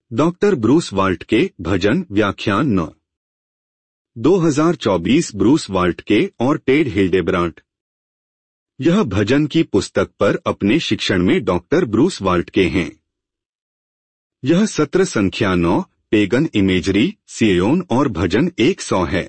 Doctor Bruce volt के भजन व्याख्यान 9 2024 Bruce volt के और टेड हिल्डेब्रांट। यह भजन की पुस्तक पर अपने शिक्षण में डॉक्टर ब्रूस वाल्ट के हैं। यह सत्र संख्या 9 पेगन इमेजरी, सियोन और भजन 100 है।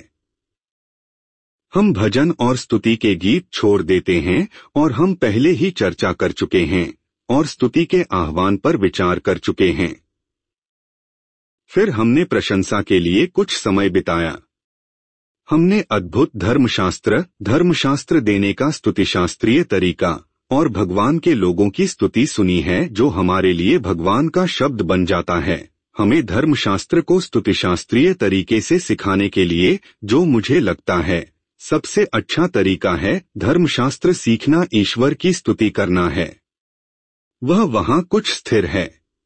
हम भजन और स्तुति के गीत छोड़ देते हैं और हम पहले ही चर्चा कर चुके हैं और स्तुति के आह्वान पर विचार कर चुके हैं। फिर हमने प्रशंसा के लिए कुछ समय बिताया। हमने अद्भुत धर्मशास्त्र देने का स्तुतिशास्त्रीय तरीका और भगवान के लोगों की स्तुति सुनी है जो हमारे लिए भगवान का शब्द बन जाता है। हमें धर्मशास्त्र को स्तुतिशास्त्रीय तरीके से सिखाने के लिए जो मुझे लगता है सबसे अच्छा तरीका है धर्मशास्त्र सीखना, ईश्वर की स्तुति करना है। वह वहां कुछ स्थिर है।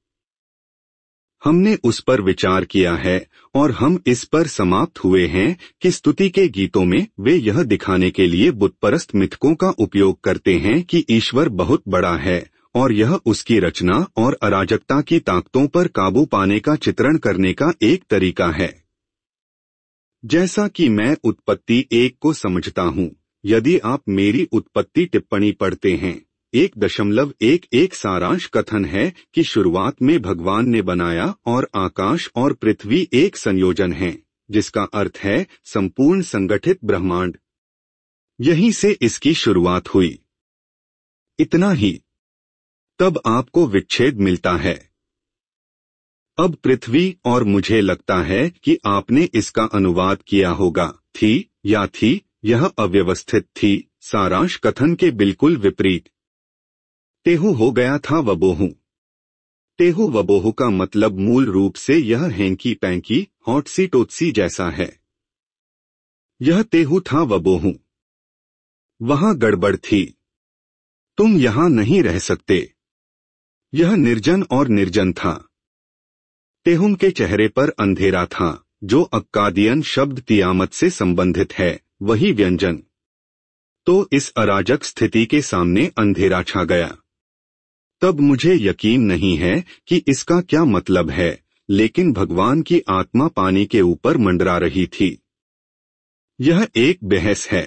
हमने उस पर विचार किया है और हम इस पर समाप्त हुए हैं कि स्तुति के गीतों में वे यह दिखाने के लिए बुतपरस्त मिथकों का उपयोग करते हैं कि ईश्वर बहुत बड़ा है और यह उसकी रचना और अराजकता की ताकतों पर काबू पाने का चित्रण करने का एक तरीका है। जैसा कि मैं उत्पत्ति 1 को समझता हूँ, यदि आप मेरी उत्पत्ति टिप्पणी पढ़ते हैं, 1.11 सारांश कथन है कि शुरुआत में भगवान ने बनाया और आकाश और पृथ्वी एक संयोजन है, जिसका अर्थ है संपूर्ण संगठित ब्रह्मांड। यहीं से इसकी शुरुआत हुई। इतना ही। तब आपको विच्छेद मिलता है। अब पृथ्वी, और मुझे लगता है कि आपने इसका अनुवाद किया होगा, थी या थी, यह अव्यवस्थित थी, सारांश कथन के बिल्कुल विपरीत। तेहु हो गया था वबोहू। तेहु वबोहू का मतलब मूल रूप से यह हैंकी पैंकी हॉटसी टोटसी जैसा है। यह तेहु था वबोहू। वहां गड़बड़ थी। तुम यहां नहीं रह सकते। यह निर्जन और निर्जन था। तेहुम के चेहरे पर अंधेरा था, जो अक्कादियन शब्द तियामत से संबंधित है, वही व्यंजन। तो इस अराजक स्थिति के सामने अंधेरा छा गया। तब मुझे यकीन नहीं है कि इसका क्या मतलब है, लेकिन भगवान की आत्मा पानी के ऊपर मंडरा रही थी। यह एक बहस है।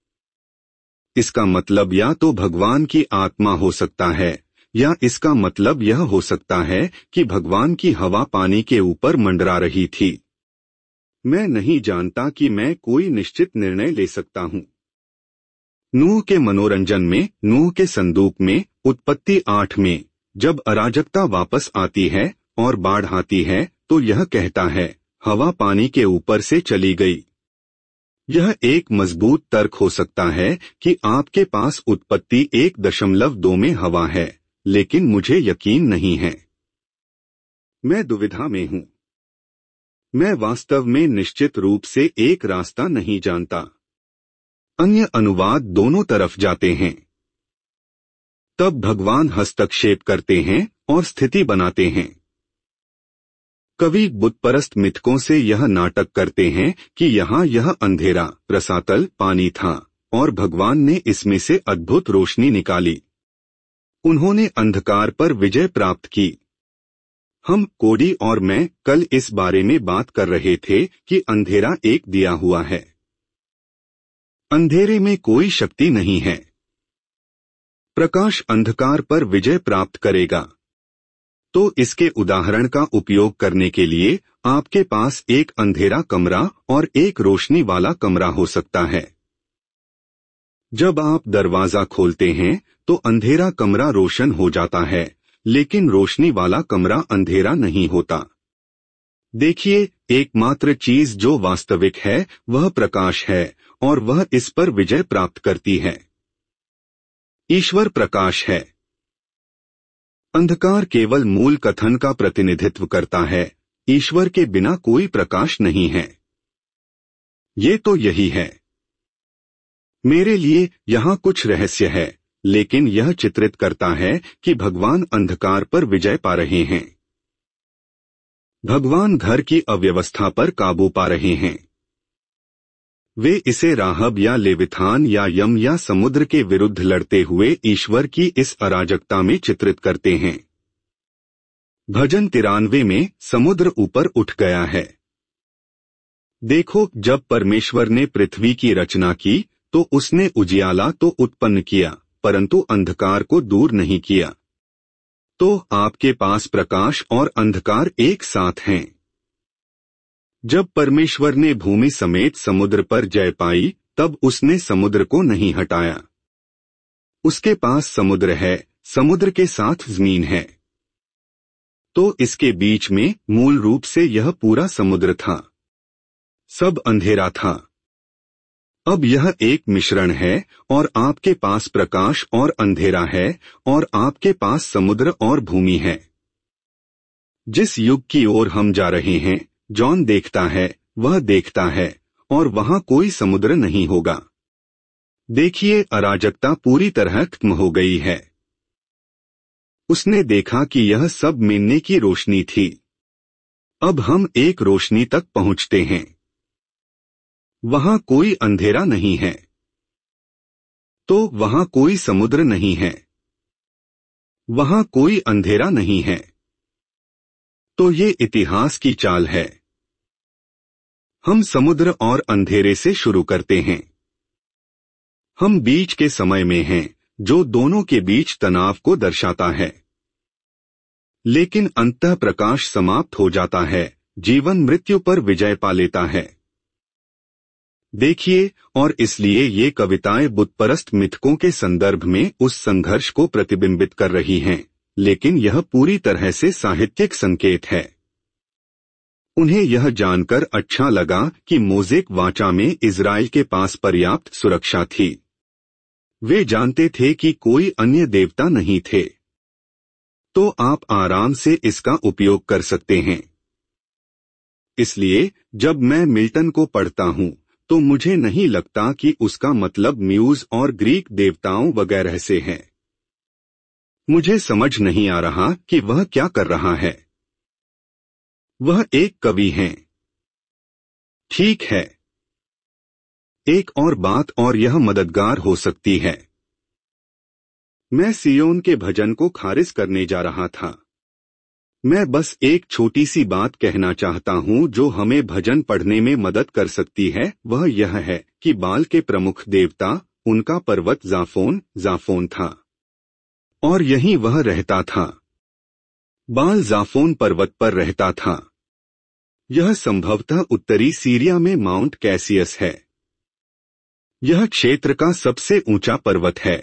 इसका मतलब या तो भगवान की आत्मा हो सकता है, या इसका मतलब यह हो सकता है कि भगवान की हवा पानी के ऊपर मंडरा रही थी। मैं नहीं जानता कि मैं कोई निश्चित निर्णय ले सकता हूं। नूह के मनोरंजन में, नूह के संदूक में, उत्पत्ति 8 में, जब अराजकता वापस आती है और बाढ़ आती है तो यह कहता है, हवा पानी के ऊपर से चली गई। यह एक मजबूत तर्क हो सकता है कि आपके पास उत्पत्ति 1.2 में हवा है, लेकिन मुझे यकीन नहीं है। मैं दुविधा में हूं। मैं वास्तव में निश्चित रूप से एक रास्ता नहीं जानता। अन्य अनुवाद दोनों तरफ जाते हैं। तब भगवान हस्तक्षेप करते हैं और स्थिति बनाते हैं। कवि बुतपरस्त मिथकों से यह नाटक करते हैं कि यहाँ यह अंधेरा, रसातल पानी था और भगवान ने इसमें से अद्भुत रोशनी निकाली। उन्होंने अंधकार पर विजय प्राप्त की। हम, कोडी और मैं, कल इस बारे में बात कर रहे थे कि अंधेरा एक दिया हुआ है। अंधेरे में कोई शक्ति नहीं है। प्रकाश अंधकार पर विजय प्राप्त करेगा। तो इसके उदाहरण का उपयोग करने के लिए आपके पास एक अंधेरा कमरा और एक रोशनी वाला कमरा हो सकता है। जब आप दरवाजा खोलते हैं तो अंधेरा कमरा रोशन हो जाता है, लेकिन रोशनी वाला कमरा अंधेरा नहीं होता। देखिए, एकमात्र चीज जो वास्तविक है वह प्रकाश है और वह इस पर विजय प्राप्त करती है। ईश्वर प्रकाश है। अंधकार केवल मूल कथन का प्रतिनिधित्व करता है। ईश्वर के बिना कोई प्रकाश नहीं है। ये तो यही है। मेरे लिए यहाँ कुछ रहस्य है, लेकिन यह चित्रित करता है कि भगवान अंधकार पर विजय पा रहे हैं। भगवान घर की अव्यवस्था पर काबू पा रहे हैं। वे इसे राहब या लेविथान या यम या समुद्र के विरुद्ध लड़ते हुए ईश्वर की इस अराजकता में चित्रित करते हैं। भजन 93 में समुद्र ऊपर उठ गया है। देखो, जब परमेश्वर ने पृथ्वी की रचना की तो उसने उजियाला तो उत्पन्न किया, परंतु अंधकार को दूर नहीं किया। तो आपके पास प्रकाश और अंधकार एक साथ हैं। जब परमेश्वर ने भूमि समेत समुद्र पर जय पाई, तब उसने समुद्र को नहीं हटाया। उसके पास समुद्र है, समुद्र के साथ जमीन है। तो इसके बीच में मूल रूप से यह पूरा समुद्र था। सब अंधेरा था। अब यह एक मिश्रण है, और आपके पास प्रकाश और अंधेरा है, और आपके पास समुद्र और भूमि है। जिस युग की ओर हम जा रहे हैं, जॉन देखता है, वह देखता है, और वहां कोई समुद्र नहीं होगा। देखिए, अराजकता पूरी तरह खत्म हो गई है। उसने देखा कि यह सब मिन्ने की रोशनी थी। अब हम एक रोशनी तक पहुंचते हैं। वहां कोई अंधेरा नहीं है। तो वहां कोई समुद्र नहीं है। वहां कोई अंधेरा नहीं है। तो ये इतिहास की चाल है। हम समुद्र और अंधेरे से शुरू करते हैं। हम बीच के समय में हैं, जो दोनों के बीच तनाव को दर्शाता है। लेकिन अंततः प्रकाश समाप्त हो जाता है, जीवन मृत्यु पर विजय पा लेता है। देखिए, और इसलिए ये कविताएं बुतपरस्त मिथकों के संदर्भ में उस संघर्ष को प्रतिबिंबित कर रही हैं, लेकिन यह पूरी तरह से साहित्यिक संकेत है। उन्हें यह जानकर अच्छा लगा कि मोज़ेक वाचा में इज़राइल के पास पर्याप्त सुरक्षा थी। वे जानते थे कि कोई अन्य देवता नहीं थे। तो आप आराम से इसका उपयोग कर सकते हैं। इसलिए जब मैं मिल्टन को पढ़ता हूं, तो मुझे नहीं लगता कि उसका मतलब म्यूज और ग्रीक देवताओं वगैरह से है। मुझे समझ नहीं आ रहा कि वह क्या कर रहा है। वह एक कवि हैं। ठीक है। एक और बात, और यह मददगार हो सकती है। मैं सियोन के भजन को खारिज करने जा रहा था। मैं बस एक छोटी सी बात कहना चाहता हूं जो हमें भजन पढ़ने में मदद कर सकती है। वह यह है कि बाल के प्रमुख देवता, उनका पर्वत जाफोन था, और यहीं वह रहता था। बाल जाफोन पर्वत पर रहता था। यह संभवतः उत्तरी सीरिया में माउंट कैसियस है। यह क्षेत्र का सबसे ऊंचा पर्वत है।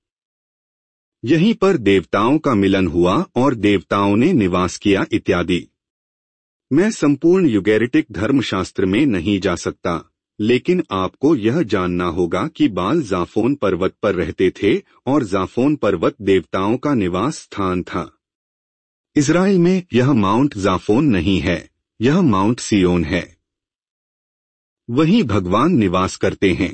यहीं पर देवताओं का मिलन हुआ और देवताओं ने निवास किया इत्यादि। मैं संपूर्ण यूगेरिटिक धर्मशास्त्र में नहीं जा सकता, लेकिन आपको यह जानना होगा कि बाल जाफोन पर्वत पर रहते थे, और जाफोन पर्वत देवताओं का निवास स्थान था। इज़राइल में यह माउंट जाफोन नहीं है, यह माउंट सियोन है। वहीं भगवान निवास करते हैं।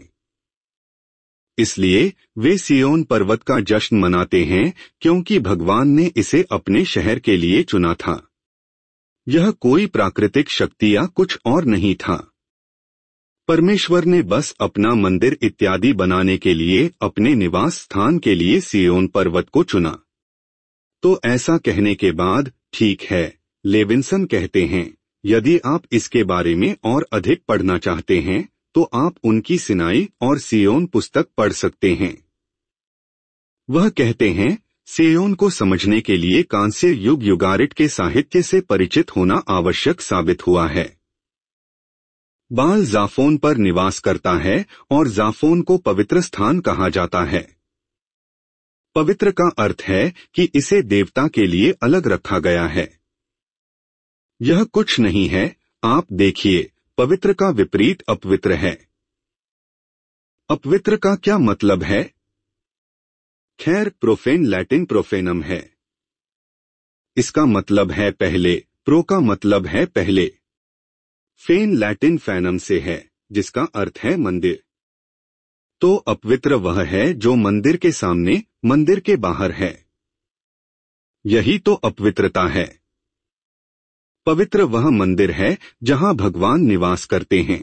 इसलिए वे सियोन पर्वत का जश्न मनाते हैं, क्योंकि भगवान ने इसे अपने शहर के लिए चुना था। यह कोई प्राकृतिक शक्ति या कुछ और नहीं था। परमेश्वर ने बस अपना मंदिर इत्यादि बनाने के लिए अपने निवास स्थान के लिए सियोन पर्वत को चुना। तो ऐसा कहने के बाद, ठीक है, लेविंसन कहते हैं, यदि आप इसके बारे में और अधिक पढ़ना चाहते हैं, तो आप उनकी सिनाई और सियोन पुस्तक पढ़ सकते हैं। वह कहते हैं, सियोन को समझने के लिए कांस्य युग युगारिट के साहित्य से परिचित होना आवश्यक साबित हुआ है। बाल जाफोन पर निवास करता है, और जाफोन को पवित्र स्थान कहा जाता है। पवित्र का अर्थ है कि इसे देवता के लिए अलग रखा गया है। यह कुछ नहीं है। आप देखिए, पवित्र का विपरीत अपवित्र है। अपवित्र का क्या मतलब है? खैर, प्रोफेन लैटिन प्रोफेनम है। इसका मतलब है पहले, प्रो का मतलब है पहले। फेन लैटिन फैनम से है, जिसका अर्थ है मंदिर। तो अपवित्र वह है जो मंदिर के सामने, मंदिर के बाहर है। यही तो अपवित्रता है। पवित्र वह मंदिर है जहां भगवान निवास करते हैं।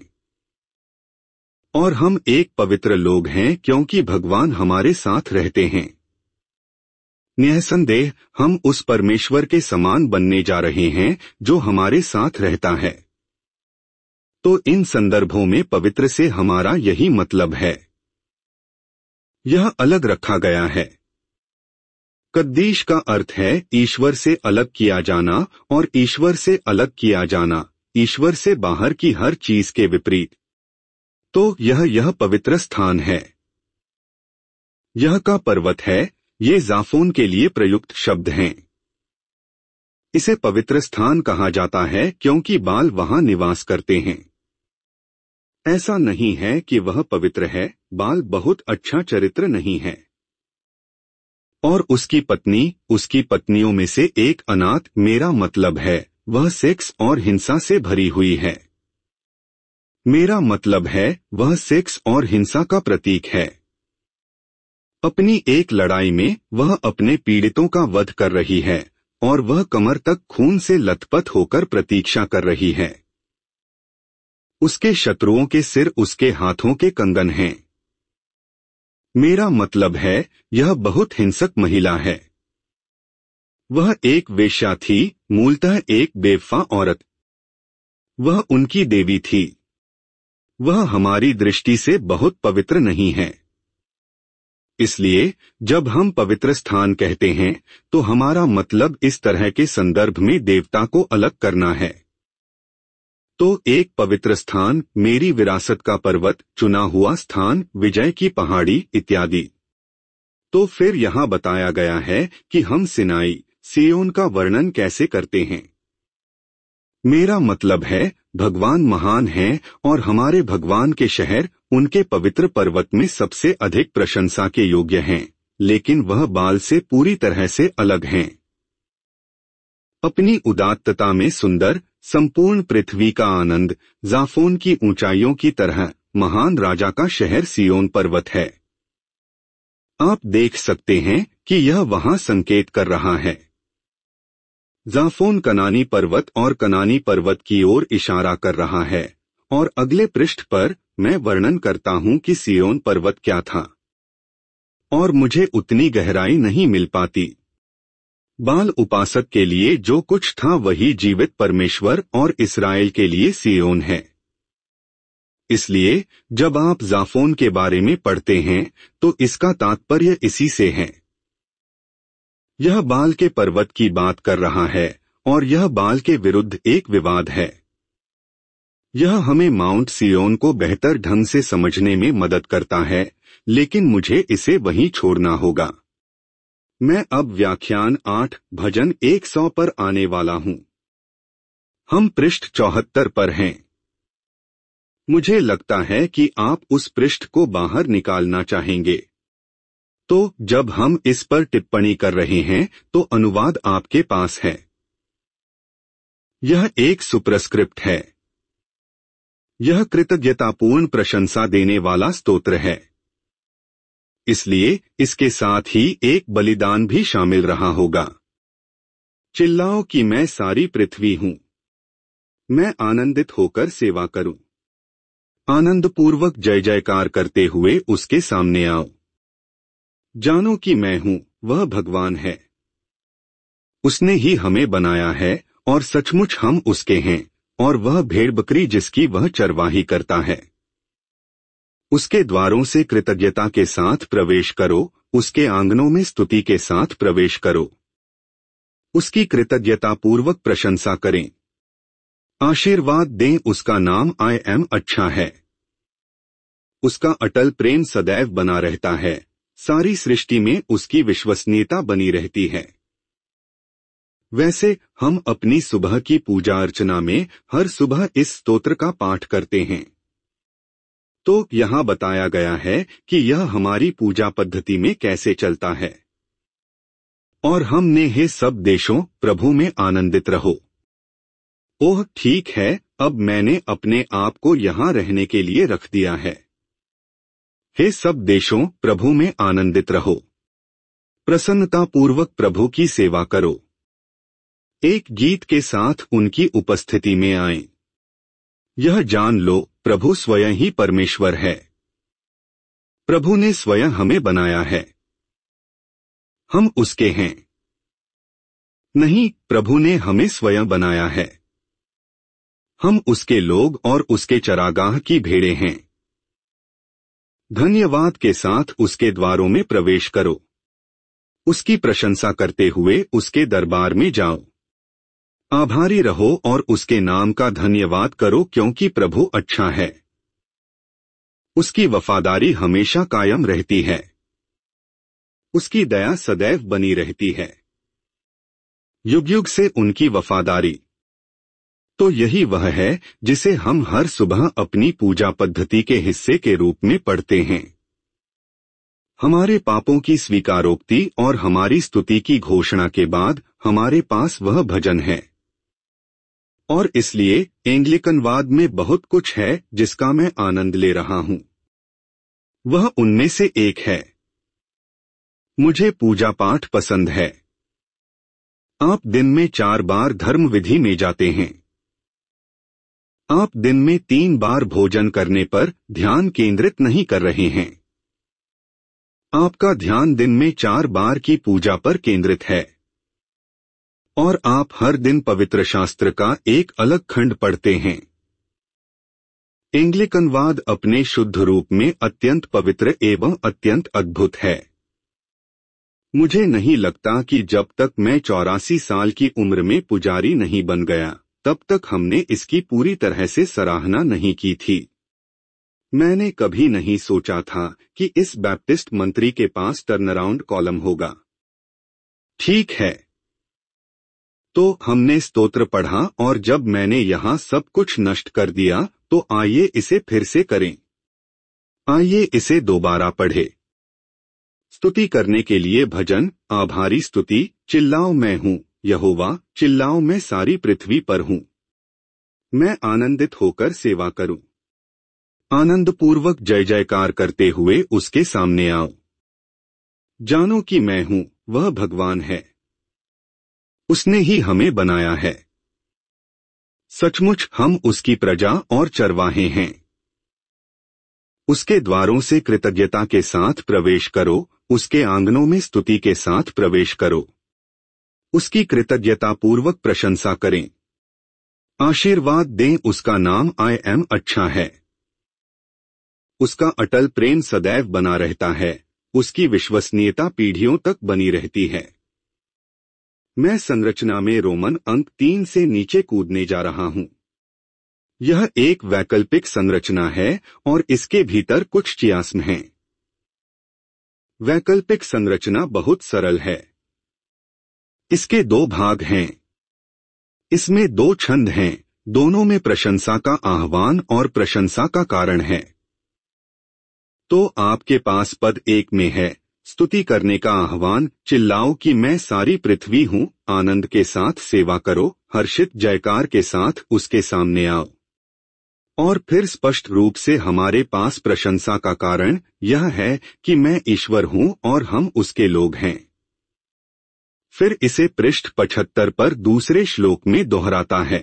और हम एक पवित्र लोग हैं क्योंकि भगवान हमारे साथ रहते हैं। निःसंदेह हम उस परमेश्वर के समान बनने जा रहे हैं जो हमारे साथ रहता है। तो इन संदर्भों में पवित्र से हमारा यही मतलब है। यह अलग रखा गया है। कद्दीश का अर्थ है ईश्वर से अलग किया जाना, और ईश्वर से अलग किया जाना ईश्वर से बाहर की हर चीज के विपरीत। तो यह पवित्र स्थान है। यह का पर्वत है, ये जाफोन के लिए प्रयुक्त शब्द हैं। इसे पवित्र स्थान कहा जाता है क्योंकि बाल वहां निवास करते हैं। ऐसा नहीं है कि वह पवित्र है, बाल बहुत अच्छा चरित्र नहीं है। और उसकी पत्नी, उसकी पत्नियों में से एक अनाथ, मेरा मतलब है वह सेक्स और हिंसा से भरी हुई है। मेरा मतलब है वह सेक्स और हिंसा का प्रतीक है। अपनी एक लड़ाई में वह अपने पीड़ितों का वध कर रही है, और वह कमर तक खून से लथपथ होकर प्रतीक्षा कर रही है। उसके शत्रुओं के सिर उसके हाथों के कंगन हैं। मेरा मतलब है यह बहुत हिंसक महिला है। वह एक वेश्या थी, मूलतः एक बेवफा औरत। वह उनकी देवी थी। वह हमारी दृष्टि से बहुत पवित्र नहीं है। इसलिए जब हम पवित्र स्थान कहते हैं तो हमारा मतलब इस तरह के संदर्भ में देवता को अलग करना है। तो एक पवित्र स्थान, मेरी विरासत का पर्वत, चुना हुआ स्थान, विजय की पहाड़ी इत्यादि। तो फिर यहाँ बताया गया है कि हम सिनाई, सिय्योन का वर्णन कैसे करते हैं। मेरा मतलब है भगवान महान हैं और हमारे भगवान के शहर उनके पवित्र पर्वत में सबसे अधिक प्रशंसा के योग्य हैं, लेकिन वह बाल से पूरी तरह से अलग हैं। अपनी उदात्तता में सुंदर, संपूर्ण पृथ्वी का आनंद, जाफोन की ऊंचाइयों की तरह महान राजा का शहर सिय्योन पर्वत है। आप देख सकते हैं कि यह वहां संकेत कर रहा है। जाफोन कनानी पर्वत और कनानी पर्वत की ओर इशारा कर रहा है, और अगले पृष्ठ पर मैं वर्णन करता हूं कि सिय्योन पर्वत क्या था। और मुझे उतनी गहराई नहीं मिल पाती। बाल उपासक के लिए जो कुछ था वही जीवित परमेश्वर और इस्राएल के लिए सिय्योन है। इसलिए जब आप जाफोन के बारे में पढ़ते हैं तो इसका तात्पर्य इसी से है। यह बाल के पर्वत की बात कर रहा है, और यह बाल के विरुद्ध एक विवाद है। यह हमें माउंट सिय्योन को बेहतर ढंग से समझने में मदद करता है, लेकिन मुझे इसे वहीं छोड़ना होगा। मैं अब व्याख्यान 8 भजन 100 पर आने वाला हूं। हम पृष्ठ 74 पर हैं। मुझे लगता है कि आप उस पृष्ठ को बाहर निकालना चाहेंगे। तो जब हम इस पर टिप्पणी कर रहे हैं तो अनुवाद आपके पास है। यह एक सुप्रस्क्रिप्ट है। यह कृतज्ञतापूर्ण प्रशंसा देने वाला स्तोत्र है। इसलिए इसके साथ ही एक बलिदान भी शामिल रहा होगा। चिल्लाओ कि मैं सारी पृथ्वी हूं। मैं आनंदित होकर सेवा करूं। आनंदपूर्वक जय जयकार करते हुए उसके सामने आओ। जानो कि मैं हूं, वह भगवान है। उसने ही हमें बनाया है और सचमुच हम उसके हैं, और वह भेड़ बकरी जिसकी वह चरवाही करता है। उसके द्वारों से कृतज्ञता के साथ प्रवेश करो, उसके आंगनों में स्तुति के साथ प्रवेश करो। उसकी कृतज्ञतापूर्वक प्रशंसा करें। आशीर्वाद दें, उसका नाम आई एम अच्छा है। उसका अटल प्रेम सदैव बना रहता है। सारी सृष्टि में उसकी विश्वसनीयता बनी रहती है। वैसे हम अपनी सुबह की पूजा अर्चना में हर सुबह इस स्तोत्र का पाठ करते हैं। तो यहाँ बताया गया है कि यह हमारी पूजा पद्धति में कैसे चलता है। और हमने हे सब देशों, प्रभु में आनंदित रहो। ओह ठीक है, अब मैंने अपने आप को यहाँ रहने के लिए रख दिया है। हे सब देशों, प्रभु में आनंदित रहो। प्रसन्नतापूर्वक प्रभु की सेवा करो। एक गीत के साथ उनकी उपस्थिति में आएं। यह जान लो, प्रभु स्वयं ही परमेश्वर है। प्रभु ने स्वयं हमें बनाया है। हम उसके हैं। नहीं, प्रभु ने हमें स्वयं बनाया है। हम उसके लोग और उसके चरागाह की भेड़ें हैं। धन्यवाद के साथ उसके द्वारों में प्रवेश करो। उसकी प्रशंसा करते हुए उसके दरबार में जाओ। आभारी रहो और उसके नाम का धन्यवाद करो, क्योंकि प्रभु अच्छा है। उसकी वफादारी हमेशा कायम रहती है। उसकी दया सदैव बनी रहती है। युग युग से उनकी वफादारी। तो यही वह है जिसे हम हर सुबह अपनी पूजा पद्धति के हिस्से के रूप में पढ़ते हैं। हमारे पापों की स्वीकारोक्ति और हमारी स्तुति की घोषणा के बाद हमारे पास वह भजन है। और इसलिए एंग्लिकनवाद में बहुत कुछ है जिसका मैं आनंद ले रहा हूं। वह उनमें से एक है। मुझे पूजा पाठ पसंद है। आप दिन में 4 बार धर्म विधि में जाते हैं। आप दिन में 3 बार भोजन करने पर ध्यान केंद्रित नहीं कर रहे हैं। आपका ध्यान दिन में 4 बार की पूजा पर केंद्रित है। और आप हर दिन पवित्र शास्त्र का एक अलग खंड पढ़ते हैं। एंग्लिकनवाद अपने शुद्ध रूप में अत्यंत पवित्र एवं अत्यंत अद्भुत है। मुझे नहीं लगता कि जब तक मैं 84 साल की उम्र में पुजारी नहीं बन गया तब तक हमने इसकी पूरी तरह से सराहना नहीं की थी। मैंने कभी नहीं सोचा था कि इस बैप्टिस्ट मंत्री के पास टर्नअराउंड कॉलम होगा। ठीक है, तो हमने स्तोत्र पढ़ा और जब मैंने यहाँ सब कुछ नष्ट कर दिया तो आइए इसे फिर से करें। आइए इसे दोबारा पढ़े। स्तुति करने के लिए भजन, आभारी स्तुति, चिल्लाओ मैं हूँ यहोवा, चिल्लाओ मैं सारी पृथ्वी पर हूँ। मैं आनंदित होकर सेवा करूं। आनंद पूर्वक जय जयकार करते हुए उसके सामने आओ। जानो कि मैं हूँ, वह भगवान है। उसने ही हमें बनाया है। सचमुच हम उसकी प्रजा और चरवाहे हैं। उसके द्वारों से कृतज्ञता के साथ प्रवेश करो, उसके आंगनों में स्तुति के साथ प्रवेश करो। उसकी कृतज्ञता पूर्वक प्रशंसा करें। आशीर्वाद दें, उसका नाम आई एम अच्छा है। उसका अटल प्रेम सदैव बना रहता है। उसकी विश्वसनीयता पीढ़ियों तक बनी रहती है। मैं संरचना में रोमन अंक 3 से नीचे कूदने जा रहा हूं। यह एक वैकल्पिक संरचना है और इसके भीतर कुछ चियास्म हैं। वैकल्पिक संरचना बहुत सरल है। इसके 2 भाग हैं। इसमें 2 छंद हैं, दोनों में प्रशंसा का आह्वान और प्रशंसा का कारण है। तो आपके पास पद 1 में है स्तुति करने का आह्वान, चिल्लाओ कि मैं सारी पृथ्वी हूँ, आनंद के साथ सेवा करो, हर्षित जयकार के साथ उसके सामने आओ। और फिर स्पष्ट रूप से हमारे पास प्रशंसा का कारण यह है कि मैं ईश्वर हूँ और हम उसके लोग हैं। फिर इसे पृष्ठ 75 पर दूसरे श्लोक में दोहराता है।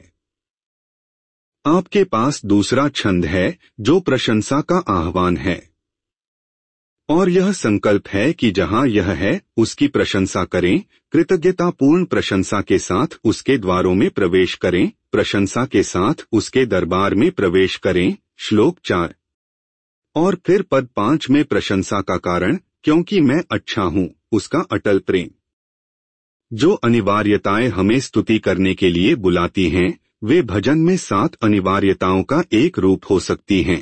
आपके पास दूसरा छंद है जो प्रशंसा का आह्वान है। और यह संकल्प है कि जहां यह है उसकी प्रशंसा करें, कृतज्ञतापूर्ण प्रशंसा के साथ उसके द्वारों में प्रवेश करें, प्रशंसा के साथ उसके दरबार में प्रवेश करें। श्लोक 4। और फिर पद 5 में प्रशंसा का कारण, क्योंकि मैं अच्छा हूं, उसका अटल प्रेम। जो अनिवार्यताएं हमें स्तुति करने के लिए बुलाती हैं, वे भजन में 7 अनिवार्यताओं का एक रूप हो सकती हैं।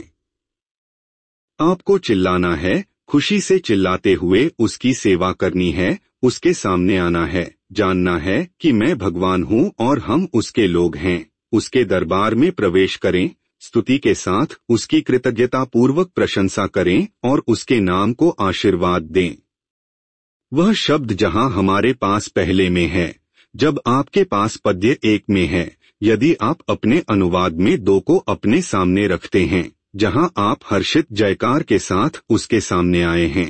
आपको चिल्लाना है, खुशी से चिल्लाते हुए उसकी सेवा करनी है, उसके सामने आना है, जानना है कि मैं भगवान हूँ और हम उसके लोग हैं, उसके दरबार में प्रवेश करें, स्तुति के साथ उसकी कृतज्ञता पूर्वक प्रशंसा करें और उसके नाम को आशीर्वाद दें। वह शब्द जहां हमारे पास पहले में है, जब आपके पास पद्य 1 में है, यदि आप अपने अनुवाद में 2 को अपने सामने रखते हैं, जहां आप हर्षित जयकार के साथ उसके सामने आए हैं।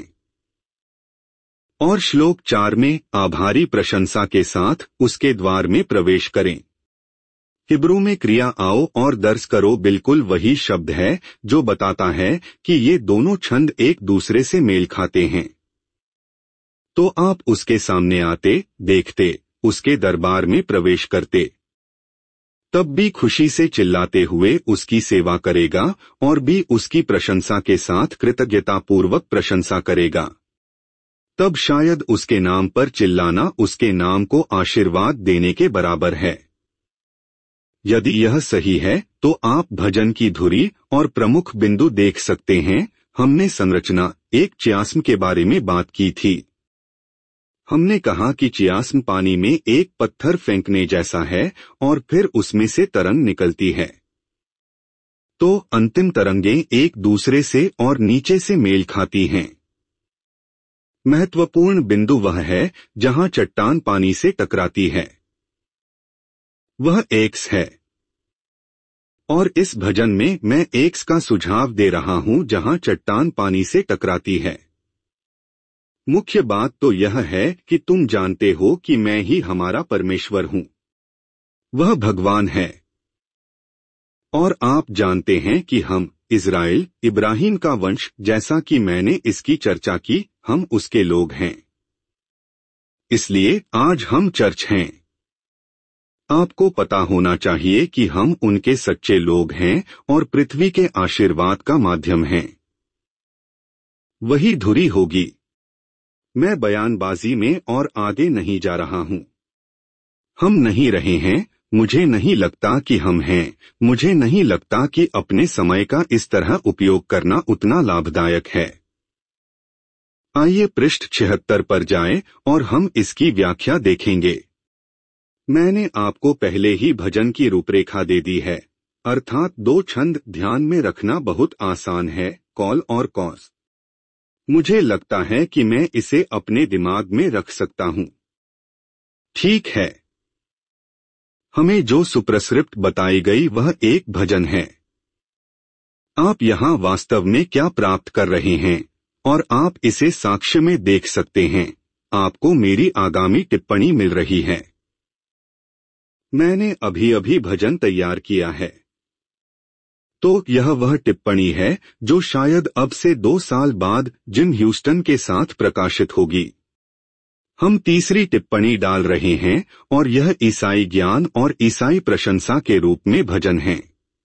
और श्लोक 4 में आभारी प्रशंसा के साथ उसके द्वार में प्रवेश करें। हिब्रू में क्रिया आओ और दर्ज करो बिल्कुल वही शब्द है जो बताता है कि ये दोनों छंद एक दूसरे से मेल खाते हैं। तो आप उसके सामने आते, देखते, उसके दरबार में प्रवेश करते। तब भी खुशी से चिल्लाते हुए उसकी सेवा करेगा और भी उसकी प्रशंसा के साथ कृतज्ञतापूर्वक प्रशंसा करेगा। तब शायद उसके नाम पर चिल्लाना उसके नाम को आशीर्वाद देने के बराबर है। यदि यह सही है तो आप भजन की धुरी और प्रमुख बिंदु देख सकते हैं। हमने संरचना एक चियास्म के बारे में बात की थी। हमने कहा कि चियास्म पानी में एक पत्थर फेंकने जैसा है और फिर उसमें से तरंग निकलती है। तो अंतिम तरंगें एक दूसरे से और नीचे से मेल खाती हैं। महत्वपूर्ण बिंदु वह है जहां चट्टान पानी से टकराती है, वह एक्स है। और इस भजन में मैं एक्स का सुझाव दे रहा हूं जहां चट्टान पानी से टकराती है। मुख्य बात तो यह है कि तुम जानते हो कि मैं ही हमारा परमेश्वर हूं, वह भगवान है। और आप जानते हैं कि हम इज़राइल, इब्राहिम का वंश, जैसा कि मैंने इसकी चर्चा की, हम उसके लोग हैं। इसलिए आज हम चर्च हैं। आपको पता होना चाहिए कि हम उनके सच्चे लोग हैं और पृथ्वी के आशीर्वाद का माध्यम हैं। वही धुरी होगी। मैं बयानबाजी में और आगे नहीं जा रहा हूं। हम नहीं रहे हैं, मुझे नहीं लगता कि हम हैं, मुझे नहीं लगता कि अपने समय का इस तरह उपयोग करना उतना लाभदायक है। आइए पृष्ठ 76 पर जाएं और हम इसकी व्याख्या देखेंगे। मैंने आपको पहले ही भजन की रूपरेखा दे दी है, अर्थात दो छंद ध्यान में रखना बहुत आसान है, कॉल और कॉस। मुझे लगता है कि मैं इसे अपने दिमाग में रख सकता हूं। ठीक है। हमें जो सुप्रस्क्रिप्ट बताई गई वह एक भजन है। आप यहां वास्तव में क्या प्राप्त कर रहे हैं और आप इसे साक्ष्य में देख सकते हैं। आपको मेरी आगामी टिप्पणी मिल रही है। मैंने अभी अभी भजन तैयार किया है। तो यह वह टिप्पणी है जो शायद अब से 2 साल बाद जिम ह्यूस्टन के साथ प्रकाशित होगी। हम तीसरी टिप्पणी डाल रहे हैं और यह ईसाई ज्ञान और ईसाई प्रशंसा के रूप में भजन है।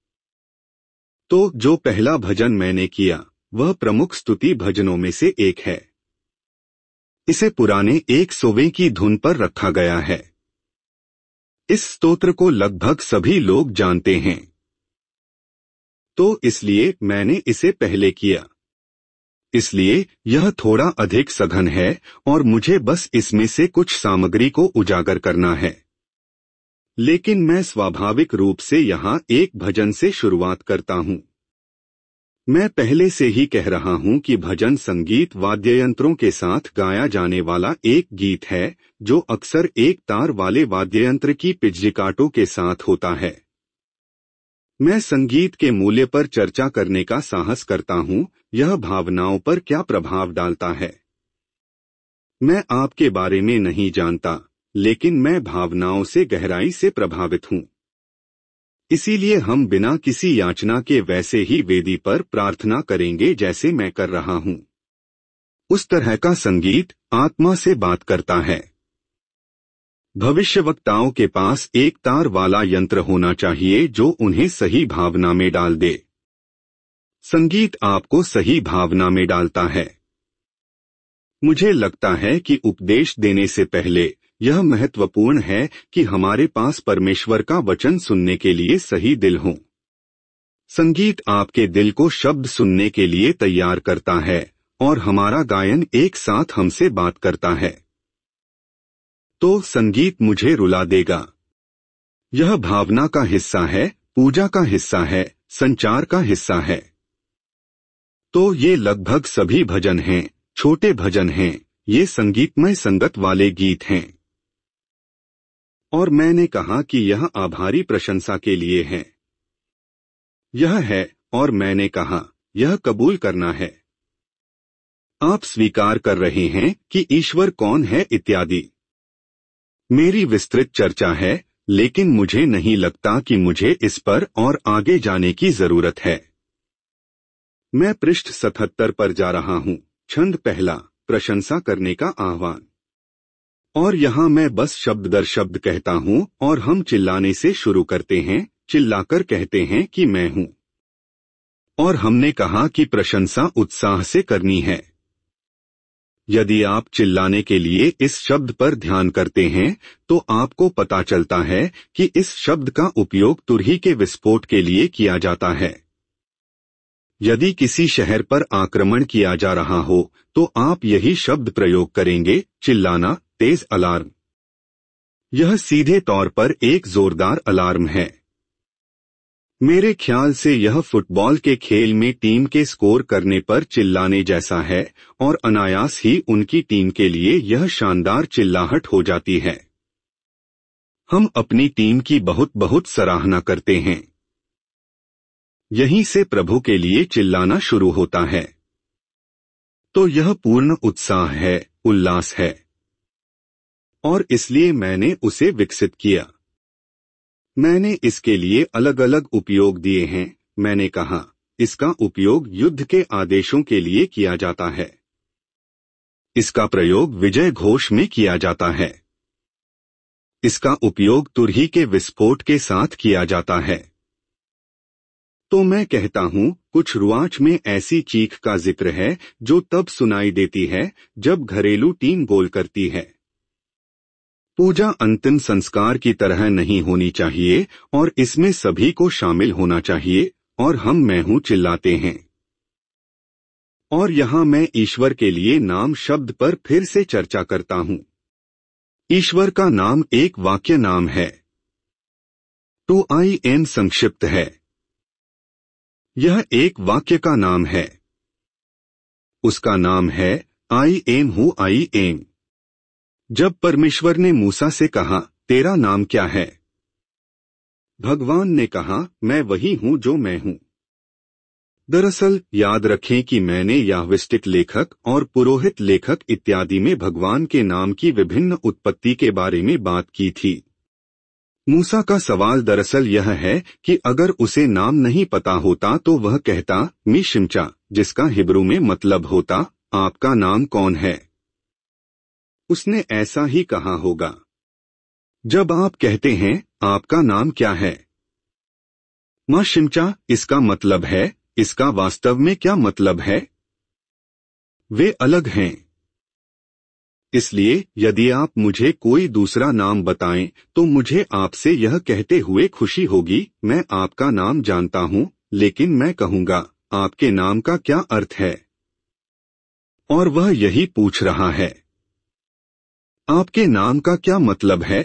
तो जो पहला भजन मैंने किया वह प्रमुख स्तुति भजनों में से एक है। इसे पुराने 100वें की धुन पर रखा गया है। इस स्तोत्र को लगभग सभी लोग जानते हैं, तो इसलिए मैंने इसे पहले किया। इसलिए यह थोड़ा अधिक सघन है और मुझे बस इसमें से कुछ सामग्री को उजागर करना है। लेकिन मैं स्वाभाविक रूप से यहाँ एक भजन से शुरुआत करता हूँ। मैं पहले से ही कह रहा हूँ कि भजन संगीत वाद्ययंत्रों के साथ गाया जाने वाला एक गीत है जो अक्सर एक तार वाले वाद्ययंत्र की पिज्जिकाटो के साथ होता है। मैं संगीत के मूल्य पर चर्चा करने का साहस करता हूँ, यह भावनाओं पर क्या प्रभाव डालता है। मैं आपके बारे में नहीं जानता, लेकिन मैं भावनाओं से गहराई से प्रभावित हूँ। इसीलिए हम बिना किसी याचना के वैसे ही वेदी पर प्रार्थना करेंगे जैसे मैं कर रहा हूँ। उस तरह का संगीत आत्मा से बात करता है। भविष्यवक्ताओं के पास एक तार वाला यंत्र होना चाहिए जो उन्हें सही भावना में डाल दे। संगीत आपको सही भावना में डालता है। मुझे लगता है कि उपदेश देने से पहले यह महत्वपूर्ण है कि हमारे पास परमेश्वर का वचन सुनने के लिए सही दिल हो। संगीत आपके दिल को शब्द सुनने के लिए तैयार करता है और हमारा गायन एक साथ हमसे बात करता है। तो संगीत मुझे रुला देगा। यह भावना का हिस्सा है, पूजा का हिस्सा है, संचार का हिस्सा है। तो ये लगभग सभी भजन हैं, छोटे भजन हैं, ये संगीतमय संगत वाले गीत हैं। और मैंने कहा कि यह आभारी प्रशंसा के लिए है। यह है, और मैंने कहा यह कबूल करना है। आप स्वीकार कर रहे हैं कि ईश्वर कौन है इत्यादि। मेरी विस्तृत चर्चा है, लेकिन मुझे नहीं लगता कि मुझे इस पर और आगे जाने की जरूरत है। मैं पृष्ठ 77 पर जा रहा हूँ। छंद पहला, प्रशंसा करने का आह्वान। और यहाँ मैं बस शब्द दर शब्द कहता हूँ और हम चिल्लाने से शुरू करते हैं, चिल्लाकर कहते हैं कि मैं हूँ। और हमने कहा कि प्रशंसा उत्साह से करनी है। यदि आप चिल्लाने के लिए इस शब्द पर ध्यान करते हैं तो आपको पता चलता है कि इस शब्द का उपयोग तुरही के विस्फोट के लिए किया जाता है। यदि किसी शहर पर आक्रमण किया जा रहा हो तो आप यही शब्द प्रयोग करेंगे, चिल्लाना, तेज अलार्म। यह सीधे तौर पर एक जोरदार अलार्म है। मेरे ख्याल से यह फुटबॉल के खेल में टीम के स्कोर करने पर चिल्लाने जैसा है और अनायास ही उनकी टीम के लिए यह शानदार चिल्लाहट हो जाती है। हम अपनी टीम की बहुत बहुत सराहना करते हैं। यहीं से प्रभु के लिए चिल्लाना शुरू होता है। तो यह पूर्ण उत्साह है, उल्लास है। और इसलिए मैंने उसे विकसित किया। मैंने इसके लिए अलग अलग उपयोग दिए हैं। मैंने कहा, इसका उपयोग युद्ध के आदेशों के लिए किया जाता है। इसका प्रयोग विजय घोष में किया जाता है। इसका उपयोग तुरही के विस्फोट के साथ किया जाता है। तो मैं कहता हूँ, कुछ रुआच में ऐसी चीख का जिक्र है जो तब सुनाई देती है जब घरेलू टीम गोल करती है। पूजा अंतिम संस्कार की तरह नहीं होनी चाहिए और इसमें सभी को शामिल होना चाहिए और हम मैं हूँ चिल्लाते हैं। और यहाँ मैं ईश्वर के लिए नाम शब्द पर फिर से चर्चा करता हूँ। ईश्वर का नाम एक वाक्य नाम है। टू आई एम संक्षिप्त है। यह एक वाक्य का नाम है। उसका नाम है I am who I am. जब परमेश्वर ने मूसा से कहा, तेरा नाम क्या है? भगवान ने कहा, मैं वही हूँ जो मैं हूँ। दरअसल याद रखें कि मैंने याहविस्टिक लेखक और पुरोहित लेखक इत्यादि में भगवान के नाम की विभिन्न उत्पत्ति के बारे में बात की थी। मूसा का सवाल दरअसल यह है कि अगर उसे नाम नहीं पता होता तो वह कहता, मी शिमचा, जिसका हिब्रू में मतलब होता, आपका नाम कौन है? उसने ऐसा ही कहा होगा। जब आप कहते हैं, आपका नाम क्या है? मां शिमचा, इसका मतलब है, इसका वास्तव में क्या मतलब है? वे अलग हैं। इसलिए यदि आप मुझे कोई दूसरा नाम बताएं तो मुझे आपसे यह कहते हुए खुशी होगी, मैं आपका नाम जानता हूं, लेकिन मैं कहूंगा, आपके नाम का क्या अर्थ है? और वह यही पूछ रहा है। आपके नाम का क्या मतलब है?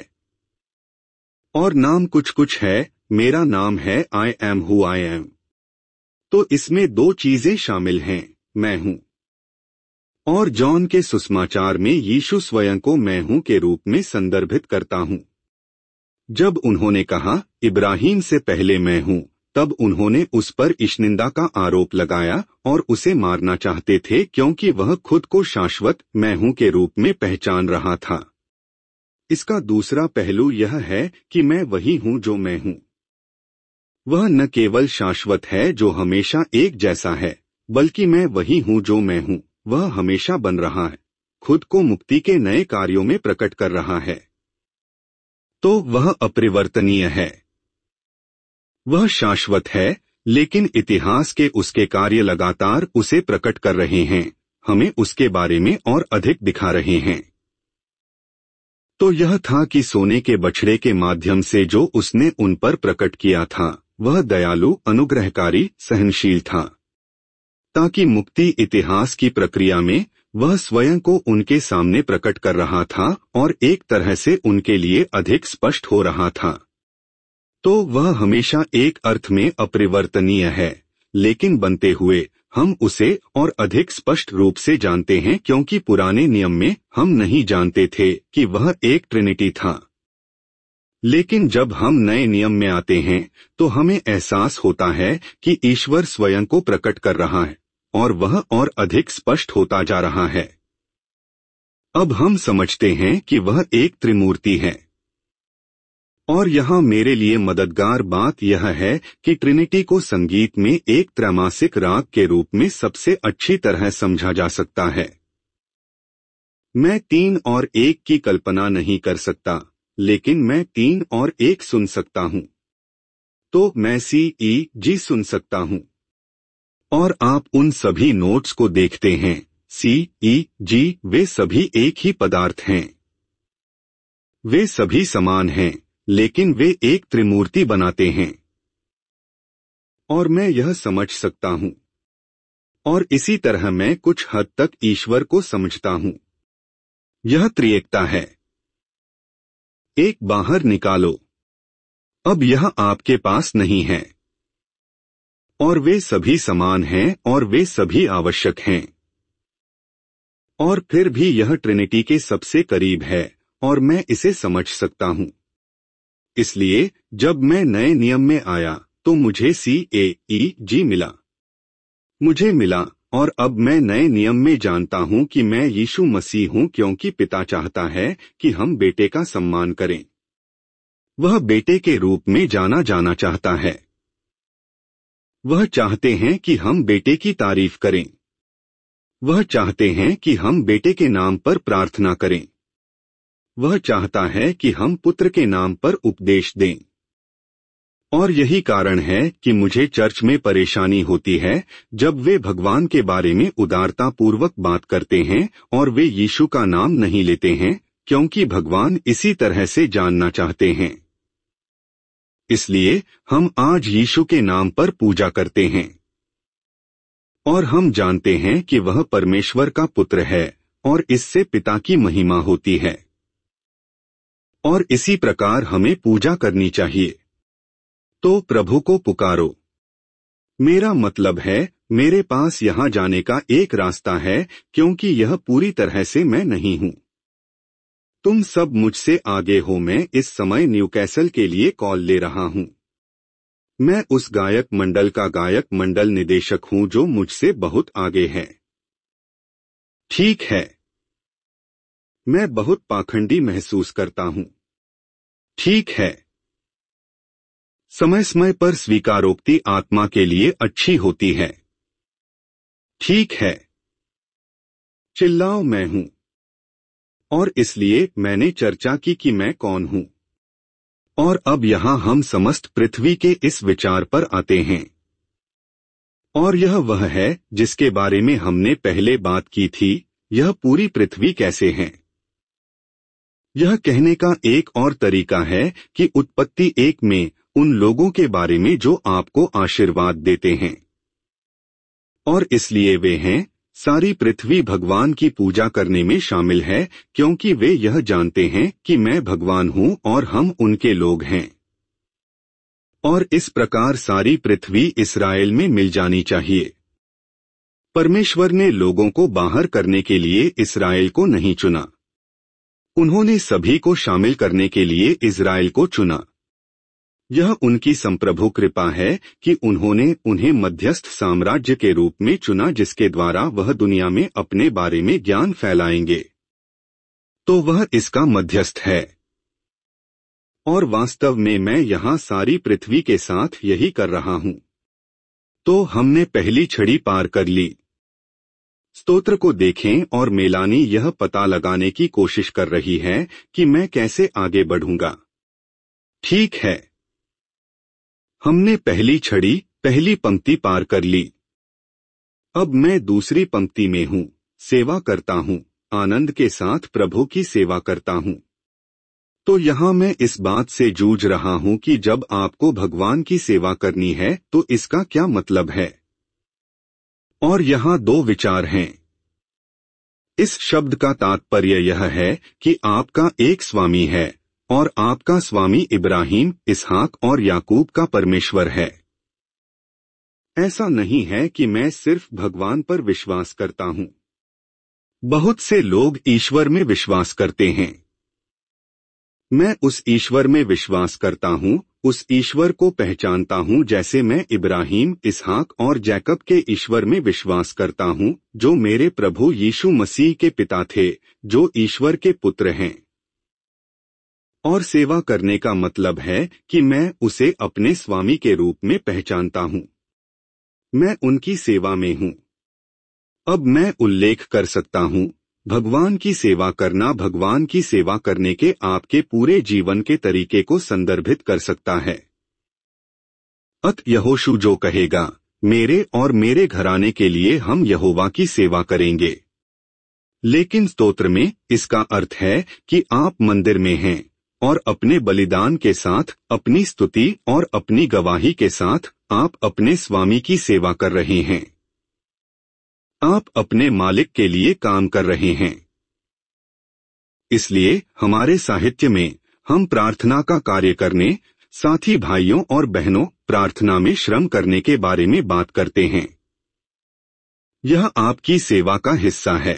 और नाम कुछ कुछ है। मेरा नाम है I am who I am. तो इसमें दो चीजें शामिल हैं, मैं हूं। और जॉन के सुसमाचार में यीशु स्वयं को मैं हूं के रूप में संदर्भित करता हूं। जब उन्होंने कहा, इब्राहिम से पहले मैं हूं, तब उन्होंने उस पर इश्निंदा का आरोप लगाया और उसे मारना चाहते थे क्योंकि वह खुद को शाश्वत मैं हूं के रूप में पहचान रहा था। इसका दूसरा पहलू यह है कि मैं वही हूं जो मैं हूं। वह न केवल शाश्वत है जो हमेशा एक जैसा है, बल्कि मैं वही हूं जो मैं हूं। वह हमेशा बन रहा है, खुद को मुक्ति के नए कार्यों में प्रकट कर रहा है। तो वह अपरिवर्तनीय है। वह शाश्वत है, लेकिन इतिहास के उसके कार्य लगातार उसे प्रकट कर रहे हैं, हमें उसके बारे में और अधिक दिखा रहे हैं। तो यह था कि सोने के बछड़े के माध्यम से जो उसने उन पर प्रकट किया था, वह दयालु, अनुग्रहकारी, सहनशील था, ताकि मुक्ति इतिहास की प्रक्रिया में वह स्वयं को उनके सामने प्रकट कर रहा था और एक तरह से उनके लिए अधिक स्पष्ट हो रहा था। तो वह हमेशा एक अर्थ में अपरिवर्तनीय है, लेकिन बनते हुए हम उसे और अधिक स्पष्ट रूप से जानते हैं क्योंकि पुराने नियम में हम नहीं जानते थे कि वह एक ट्रिनिटी था। लेकिन जब हम नए नियम में आते हैं तो हमें एहसास होता है कि ईश्वर स्वयं को प्रकट कर रहा है और वह और अधिक स्पष्ट होता जा रहा है। अब हम समझते हैं कि वह एक त्रिमूर्ति है। और यहाँ मेरे लिए मददगार बात यह है कि ट्रिनिटी को संगीत में एक त्रैमासिक राग के रूप में सबसे अच्छी तरह समझा जा सकता है। मैं 3 और 1 की कल्पना नहीं कर सकता, लेकिन मैं 3 और 1 सुन सकता हूँ। तो मैं CEG सुन सकता हूँ। और आप उन सभी नोट्स को देखते हैं, CEG वे सभी एक ही पदार्थ हैं। वे सभी समान हैं, लेकिन वे एक त्रिमूर्ति बनाते हैं। और मैं यह समझ सकता हूँ। और इसी तरह मैं कुछ हद तक ईश्वर को समझता हूँ। यह त्रिएकता है। एक बाहर निकालो। अब यह आपके पास नहीं है। और वे सभी समान हैं और वे सभी आवश्यक हैं। और फिर भी यह ट्रिनिटी के सबसे करीब है और मैं इसे समझ सकता हूँ। इसलिए जब मैं नए नियम में आया तो मुझे CAEG मिला। मुझे मिला और अब मैं नए नियम में जानता हूँ कि मैं यीशु मसीह हूँ क्योंकि पिता चाहता है कि हम बेटे का सम्मान करें। वह बेटे के रूप में जाना जाना चाहता है। वह चाहते हैं कि हम बेटे की तारीफ करें। वह चाहते हैं कि हम बेटे के नाम पर प्रार्थना करें। वह चाहता है कि हम पुत्र के नाम पर उपदेश दें। और यही कारण है कि मुझे चर्च में परेशानी होती है जब वे भगवान के बारे में उदारता पूर्वक बात करते हैं और वे यीशु का नाम नहीं लेते हैं, क्योंकि भगवान इसी तरह से जानना चाहते हैं। इसलिए हम आज यीशु के नाम पर पूजा करते हैं। और हम जानते हैं कि वह परमेश्वर का पुत्र है और इससे पिता की महिमा होती है। और इसी प्रकार हमें पूजा करनी चाहिए। तो प्रभु को पुकारो। मेरा मतलब है, मेरे पास यहाँ जाने का एक रास्ता है, क्योंकि यह पूरी तरह से मैं नहीं हूँ। तुम सब मुझसे आगे हो। मैं इस समय न्यूकैसल के लिए कॉल ले रहा हूँ। मैं उस गायक मंडल का गायक मंडल निदेशक हूँ जो मुझसे बहुत आगे है। ठीक है। मैं बहुत पाखंडी महसूस करता हूँ। ठीक है। समय समय पर स्वीकारोक्ति आत्मा के लिए अच्छी होती है। ठीक है। चिल्लाओ मैं हूँ। और इसलिए मैंने चर्चा की कि मैं कौन हूँ। और अब यहाँ हम समस्त पृथ्वी के इस विचार पर आते हैं। और यह वह है जिसके बारे में हमने पहले बात की थी, यह पूरी पृथ्वी कैसे है। यह कहने का एक और तरीका है कि उत्पत्ति 1 में उन लोगों के बारे में जो आपको आशीर्वाद देते हैं। और इसलिए वे हैं, सारी पृथ्वी भगवान की पूजा करने में शामिल है, क्योंकि वे यह जानते हैं कि मैं भगवान हूँ और हम उनके लोग हैं। और इस प्रकार सारी पृथ्वी इस्राएल में मिल जानी चाहिए। परमेश्वर ने लोगों को बाहर करने के लिए इस्राएल को नहीं चुना। उन्होंने सभी को शामिल करने के लिए इस्राएल को चुना। यह उनकी संप्रभु कृपा है कि उन्होंने उन्हें मध्यस्थ साम्राज्य के रूप में चुना, जिसके द्वारा वह दुनिया में अपने बारे में ज्ञान फैलाएंगे। तो वह इसका मध्यस्थ है। और वास्तव में मैं यहाँ सारी पृथ्वी के साथ यही कर रहा हूँ। तो हमने पहली छड़ी पार कर ली। स्तोत्र को देखें और मेलानी यह पता लगाने की कोशिश कर रही है कि मैं कैसे आगे बढ़ूंगा। ठीक है। हमने पहली छड़ी, पहली पंक्ति पार कर ली। अब मैं दूसरी पंक्ति में हूँ, सेवा करता हूँ, आनंद के साथ प्रभु की सेवा करता हूँ। तो यहाँ मैं इस बात से जूझ रहा हूँ कि जब आपको भगवान की सेवा करनी है तो इसका क्या मतलब है। और यहाँ 2 विचार हैं। इस शब्द का तात्पर्य यह है कि आपका एक स्वामी है और आपका स्वामी इब्राहिम, इसहाक और याकूब का परमेश्वर है। ऐसा नहीं है कि मैं सिर्फ भगवान पर विश्वास करता हूँ। बहुत से लोग ईश्वर में विश्वास करते हैं। मैं उस ईश्वर में विश्वास करता हूँ, उस ईश्वर को पहचानता हूँ जैसे मैं इब्राहिम, इसहाक और जैकब के ईश्वर में विश्वास करता हूँ, जो मेरे प्रभु यीशु मसीह के पिता थे, जो ईश्वर के पुत्र हैं। और सेवा करने का मतलब है कि मैं उसे अपने स्वामी के रूप में पहचानता हूँ। मैं उनकी सेवा में हूँ। अब मैं उल्लेख कर सकता हूँ, भगवान की सेवा करना भगवान की सेवा करने के आपके पूरे जीवन के तरीके को संदर्भित कर सकता है। अत यहोशू जो कहेगा, मेरे और मेरे घराने के लिए हम यहोवा की सेवा करेंगे। लेकिन स्तोत्र में इसका अर्थ है कि आप मंदिर में हैं और अपने बलिदान के साथ, अपनी स्तुति और अपनी गवाही के साथ आप अपने स्वामी की सेवा कर रहे हैं। आप अपने मालिक के लिए काम कर रहे हैं। इसलिए हमारे साहित्य में हम प्रार्थना का कार्य करने, साथी भाइयों और बहनों, प्रार्थना में श्रम करने के बारे में बात करते हैं। यह आपकी सेवा का हिस्सा है।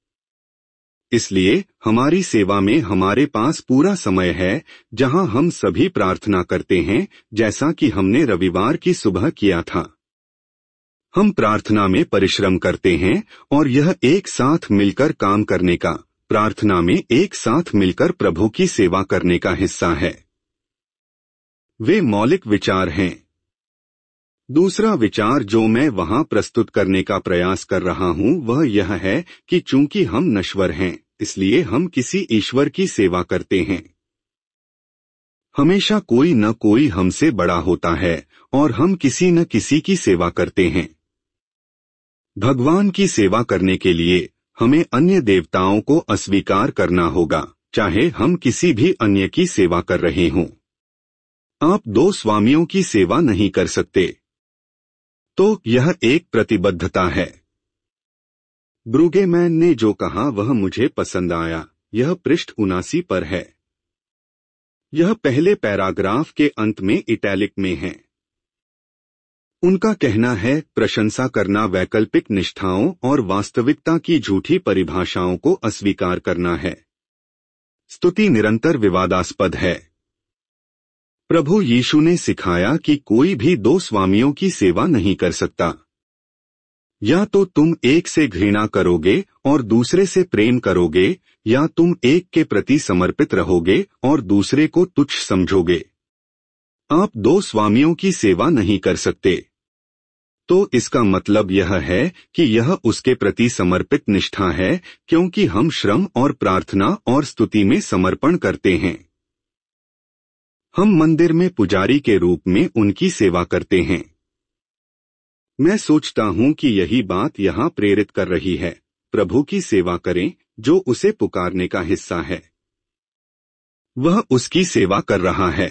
इसलिए हमारी सेवा में हमारे पास पूरा समय है जहां हम सभी प्रार्थना करते हैं, जैसा कि हमने रविवार की सुबह किया था। हम प्रार्थना में परिश्रम करते हैं और यह एक साथ मिलकर काम करने का, प्रार्थना में एक साथ मिलकर प्रभु की सेवा करने का हिस्सा है। वे मौलिक विचार हैं। दूसरा विचार जो मैं वहां प्रस्तुत करने का प्रयास कर रहा हूं वह यह है कि चूंकि हम नश्वर हैं, इसलिए हम किसी ईश्वर की सेवा करते हैं। हमेशा कोई न कोई हमसे बड़ा होता है और हम किसी न किसी की सेवा करते हैं। भगवान की सेवा करने के लिए हमें अन्य देवताओं को अस्वीकार करना होगा, चाहे हम किसी भी अन्य की सेवा कर रहे हों। आप दो स्वामियों की सेवा नहीं कर सकते। तो यह एक प्रतिबद्धता है। ब्रूगेमैन ने जो कहा वह मुझे पसंद आया। यह पृष्ठ 79 पर है। यह पहले पैराग्राफ के अंत में इटैलिक में है। उनका कहना है, प्रशंसा करना वैकल्पिक निष्ठाओं और वास्तविकता की झूठी परिभाषाओं को अस्वीकार करना है। स्तुति निरंतर विवादास्पद है। प्रभु यीशु ने सिखाया कि कोई भी दो स्वामियों की सेवा नहीं कर सकता। या तो तुम एक से घृणा करोगे और दूसरे से प्रेम करोगे, या तुम एक के प्रति समर्पित रहोगे और दूसरे को तुच्छ समझोगे। आप दो स्वामियों की सेवा नहीं कर सकते। तो इसका मतलब यह है कि यह उसके प्रति समर्पित निष्ठा है, क्योंकि हम श्रम और प्रार्थना और स्तुति में समर्पण करते हैं। हम मंदिर में पुजारी के रूप में उनकी सेवा करते हैं। मैं सोचता हूं कि यही बात यहां प्रेरित कर रही है, प्रभु की सेवा करें जो उसे पुकारने का हिस्सा है। वह उसकी सेवा कर रहा है।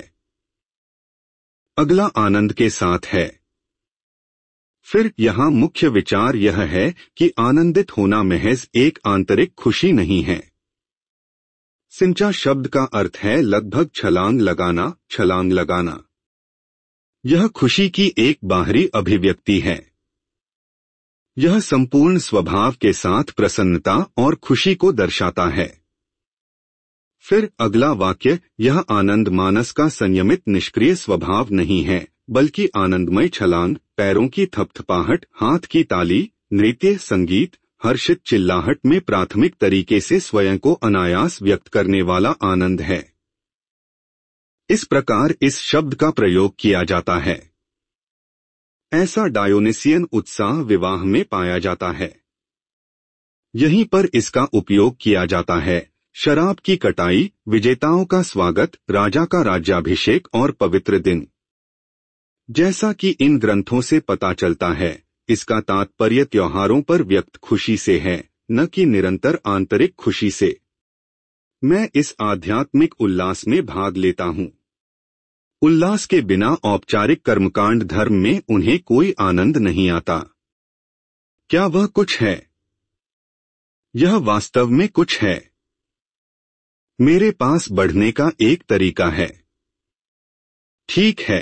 अगला आनंद के साथ है। फिर यहाँ मुख्य विचार यह है कि आनंदित होना महज एक आंतरिक खुशी नहीं है। सिंचा शब्द का अर्थ है लगभग छलांग लगाना, छलांग लगाना। यह खुशी की एक बाहरी अभिव्यक्ति है। यह संपूर्ण स्वभाव के साथ प्रसन्नता और खुशी को दर्शाता है। फिर अगला वाक्य, यह आनंद मानस का संयमित निष्क्रिय स्वभाव नहीं है, बल्कि आनंदमय छलांग, पैरों की थपथपाहट, हाथ की ताली, नृत्य, संगीत, हर्षित चिल्लाहट में प्राथमिक तरीके से स्वयं को अनायास व्यक्त करने वाला आनंद है। इस प्रकार इस शब्द का प्रयोग किया जाता है। ऐसा डायोनिसियन उत्साह विवाह में पाया जाता है। यहीं पर इसका उपयोग किया जाता है। शराब की कटाई, विजेताओं का स्वागत, राजा का राज्याभिषेक और पवित्र दिन। जैसा कि इन ग्रंथों से पता चलता है, इसका तात्पर्य त्योहारों पर व्यक्त खुशी से है, न कि निरंतर आंतरिक खुशी से। मैं इस आध्यात्मिक उल्लास में भाग लेता हूँ। उल्लास के बिना औपचारिक कर्मकांड धर्म में उन्हें कोई आनंद नहीं आता। क्या वह कुछ है? यह वास्तव में कुछ है। मेरे पास बढ़ने का एक तरीका है। ठीक है,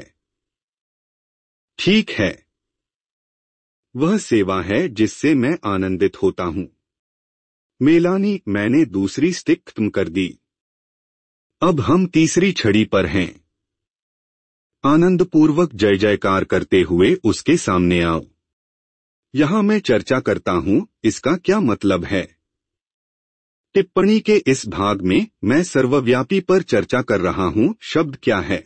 ठीक है। वह सेवा है जिससे मैं आनंदित होता हूं। मेलानी, मैंने दूसरी स्टिक खत्म कर दी। अब हम तीसरी छड़ी पर हैं। आनंदपूर्वक जय जयकार करते हुए उसके सामने आओ। यहां मैं चर्चा करता हूं, इसका क्या मतलब है? टिप्पणी के इस भाग में मैं सर्वव्यापी पर चर्चा कर रहा हूं। शब्द क्या है?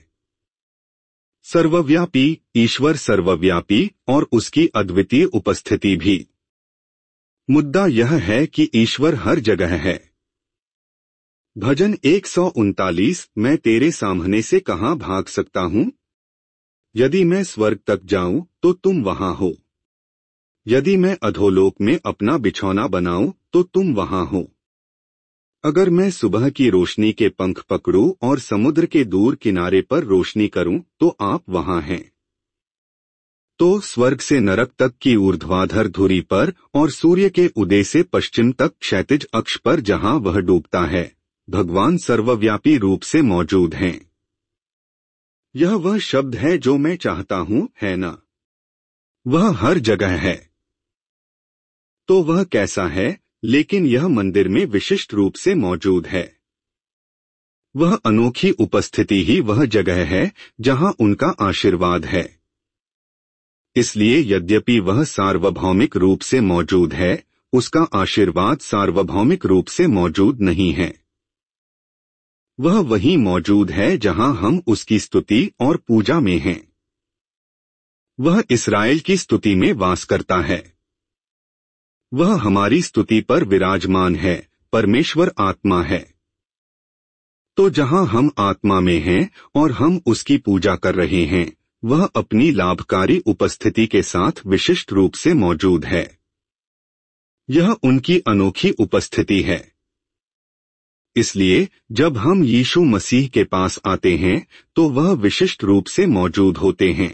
सर्वव्यापी, ईश्वर सर्वव्यापी और उसकी अद्वितीय उपस्थिति भी। मुद्दा यह है कि ईश्वर हर जगह है। भजन 139। मैं तेरे सामने से कहाँ भाग सकता हूँ? यदि मैं स्वर्ग तक जाऊं तो तुम वहां हो। यदि मैं अधोलोक में अपना बिछौना बनाऊं तो तुम वहां हो। अगर मैं सुबह की रोशनी के पंख पकड़ूं और समुद्र के दूर किनारे पर रोशनी करूं तो आप वहां हैं। तो स्वर्ग से नरक तक की ऊर्ध्वाधर धुरी पर और सूर्य के उदय से पश्चिम तक क्षैतिज अक्ष पर जहां वह डूबता है, भगवान सर्वव्यापी रूप से मौजूद हैं। यह वह शब्द है जो मैं चाहता हूं, है ना? वह हर जगह है। तो वह कैसा है? लेकिन यह मंदिर में विशिष्ट रूप से मौजूद है। वह अनोखी उपस्थिति ही वह जगह है जहां उनका आशीर्वाद है। इसलिए यद्यपि वह सार्वभौमिक रूप से मौजूद है, उसका आशीर्वाद सार्वभौमिक रूप से मौजूद नहीं है। वह वहीं मौजूद है जहां हम उसकी स्तुति और पूजा में हैं। वह इस्राएल की स्तुति में वास करता है। वह हमारी स्तुति पर विराजमान है। परमेश्वर आत्मा है। तो जहां हम आत्मा में हैं और हम उसकी पूजा कर रहे हैं, वह अपनी लाभकारी उपस्थिति के साथ विशिष्ट रूप से मौजूद है। यह उनकी अनोखी उपस्थिति है। इसलिए जब हम यीशु मसीह के पास आते हैं तो वह विशिष्ट रूप से मौजूद होते हैं।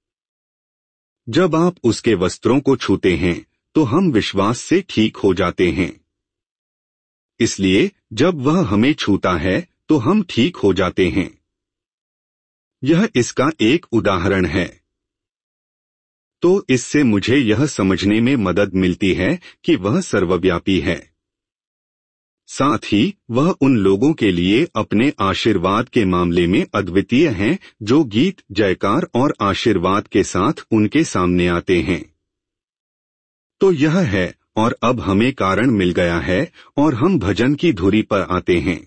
जब आप उसके वस्त्रों को छूते हैं तो हम विश्वास से ठीक हो जाते हैं। इसलिए जब वह हमें छूता है तो हम ठीक हो जाते हैं। यह इसका एक उदाहरण है। तो इससे मुझे यह समझने में मदद मिलती है कि वह सर्वव्यापी है। साथ ही वह उन लोगों के लिए अपने आशीर्वाद के मामले में अद्वितीय हैं जो गीत, जयकार और आशीर्वाद के साथ उनके सामने आते हैं। तो यह है, और अब हमें कारण मिल गया है और हम भजन की धुरी पर आते हैं।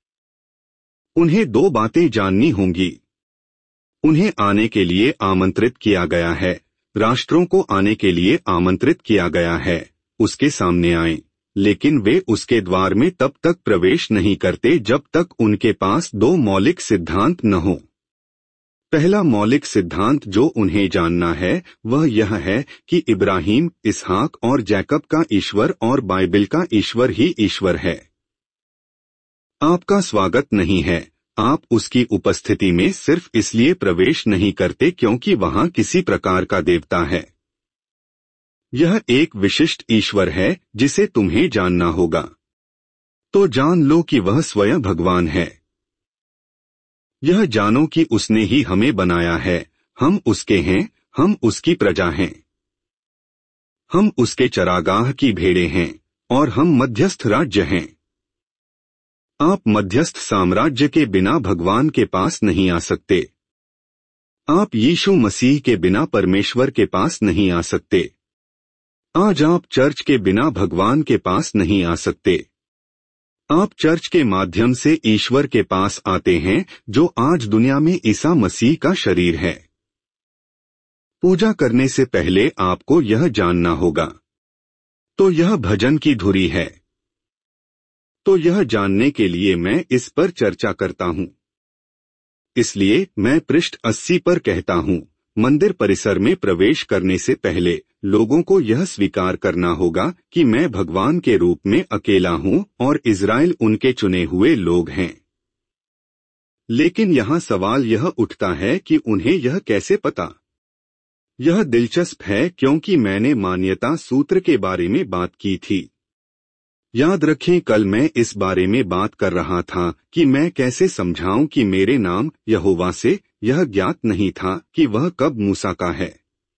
उन्हें दो बातें जाननी होंगी। उन्हें आने के लिए आमंत्रित किया गया है। राष्ट्रों को आने के लिए आमंत्रित किया गया है, उसके सामने आएं, लेकिन वे उसके द्वार में तब तक प्रवेश नहीं करते जब तक उनके पास दो मौलिक सिद्धांत न हो। पहला मौलिक सिद्धांत जो उन्हें जानना है वह यह है कि इब्राहिम, इसहाक और जैकब का ईश्वर और बाइबिल का ईश्वर ही ईश्वर है। आपका स्वागत नहीं है। आप उसकी उपस्थिति में सिर्फ इसलिए प्रवेश नहीं करते क्योंकि वहां किसी प्रकार का देवता है। यह एक विशिष्ट ईश्वर है जिसे तुम्हें जानना होगा। तो जान लो कि वह स्वयं भगवान है। यह जानो कि उसने ही हमें बनाया है। हम उसके हैं, हम उसकी प्रजा हैं। हम उसके चरागाह की भेड़ें हैं और हम मध्यस्थ राज्य हैं। आप मध्यस्थ साम्राज्य के बिना भगवान के पास नहीं आ सकते। आप यीशु मसीह के बिना परमेश्वर के पास नहीं आ सकते। आज आप चर्च के बिना भगवान के पास नहीं आ सकते। आप चर्च के माध्यम से ईश्वर के पास आते हैं जो आज दुनिया में ईसा मसीह का शरीर है। पूजा करने से पहले आपको यह जानना होगा। तो यह भजन की धुरी है। तो यह जानने के लिए मैं इस पर चर्चा करता हूं। इसलिए मैं पृष्ठ 80 पर कहता हूं, मंदिर परिसर में प्रवेश करने से पहले लोगों को यह स्वीकार करना होगा कि मैं भगवान के रूप में अकेला हूं और इज़राइल उनके चुने हुए लोग हैं। लेकिन यहाँ सवाल यह उठता है कि उन्हें यह कैसे पता? यह दिलचस्प है क्योंकि मैंने मान्यता सूत्र के बारे में बात की थी। याद रखें, कल मैं इस बारे में बात कर रहा था कि मैं कैसे समझाऊं कि मेरे नाम यहोवा से यह ज्ञात नहीं था कि वह कब मूसा का है।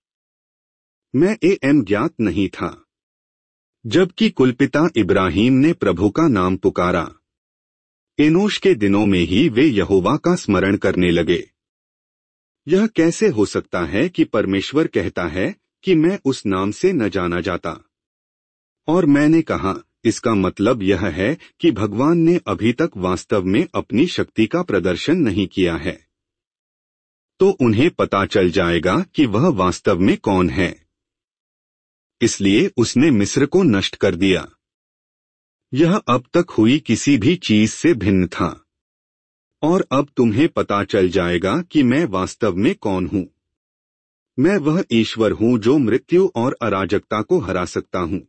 मैं ज्ञात नहीं था। जबकि कुलपिता इब्राहिम ने प्रभु का नाम पुकारा। एनोश के दिनों में ही वे यहोवा का स्मरण करने लगे। यह कैसे हो सकता है कि परमेश्वर कहता है कि मैं उस नाम से न जाना जाता? और मैंने कहा, इसका मतलब यह है कि भगवान ने अभी तक वास्तव में अपनी शक्ति का प्रदर्शन नहीं किया है। तो उन्हें पता चल जाएगा कि वह वास्तव में कौन है। इसलिए उसने मिस्र को नष्ट कर दिया। यह अब तक हुई किसी भी चीज से भिन्न था। और अब तुम्हें पता चल जाएगा कि मैं वास्तव में कौन हूँ। मैं वह ईश्वर हूँ जो मृत्यु और अराजकता को हरा सकता हूँ।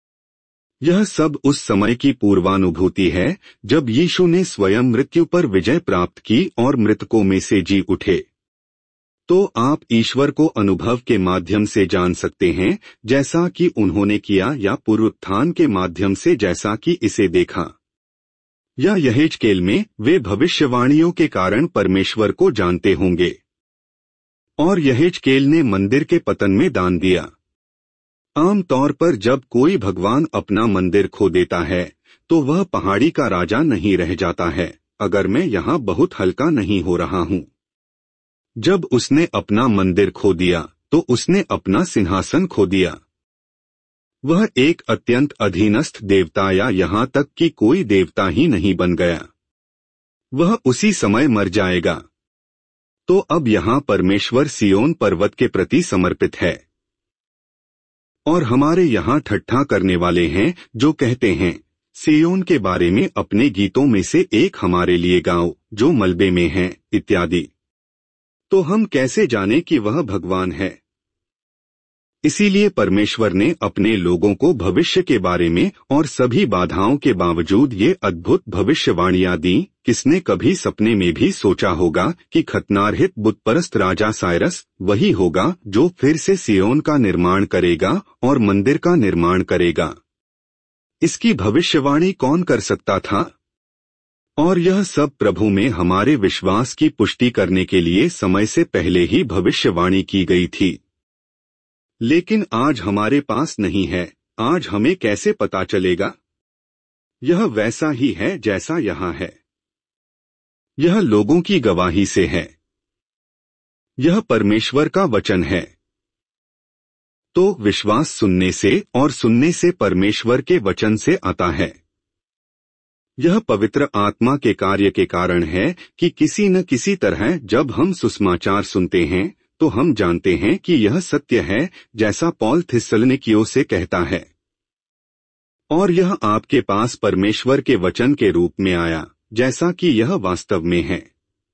यह सब उस समय की पूर्वानुभूति है जब यीशु ने स्वयं मृत्यु पर विजय प्राप्त की और मृतकों में से जी उठे। तो आप ईश्वर को अनुभव के माध्यम से जान सकते हैं, जैसा कि उन्होंने किया, या पुनरुत्थान के माध्यम से जैसा कि इसे देखा। या यहेजकेल में वे भविष्यवाणियों के कारण परमेश्वर को जानते होंगे। और यहेजकेल ने मंदिर के पतन में दान दिया। आमतौर पर जब कोई भगवान अपना मंदिर खो देता है तो वह पहाड़ी का राजा नहीं रह जाता है। अगर मैं यहाँ बहुत हल्का नहीं हो रहा हूँ। जब उसने अपना मंदिर खो दिया तो उसने अपना सिंहासन खो दिया। वह एक अत्यंत अधीनस्थ देवता, या यहाँ तक कि कोई देवता ही नहीं बन गया। वह उसी समय मर जाएगा। तो अब यहाँ परमेश्वर सियोन पर्वत के प्रति समर्पित है। और हमारे यहाँ ठट्ठा करने वाले हैं जो कहते हैं, सियोन के बारे में अपने गीतों में से एक हमारे लिए गाओ जो मलबे में है, इत्यादि। तो हम कैसे जाने कि वह भगवान है? इसीलिए परमेश्वर ने अपने लोगों को भविष्य के बारे में और सभी बाधाओं के बावजूद ये अद्भुत भविष्यवाणियां दी। किसने कभी सपने में भी सोचा होगा कि खतनारहित बुतपरस्त राजा साइरस वही होगा जो फिर से सियोन का निर्माण करेगा और मंदिर का निर्माण करेगा? इसकी भविष्यवाणी कौन कर सकता था? और यह सब प्रभु में हमारे विश्वास की पुष्टि करने के लिए समय से पहले ही भविष्यवाणी की गई थी। लेकिन आज हमारे पास नहीं है। आज हमें कैसे पता चलेगा? यह वैसा ही है जैसा यहाँ है। यह लोगों की गवाही से है। यह परमेश्वर का वचन है। तो विश्वास सुनने से और सुनने से परमेश्वर के वचन से आता है। यह पवित्र आत्मा के कार्य के कारण है कि किसी न किसी तरह जब हम सुसमाचार सुनते हैं तो हम जानते हैं कि यह सत्य है, जैसा पौल थिस्सलुनीकियों से कहता है। और यह आपके पास परमेश्वर के वचन के रूप में आया, जैसा कि यह वास्तव में है।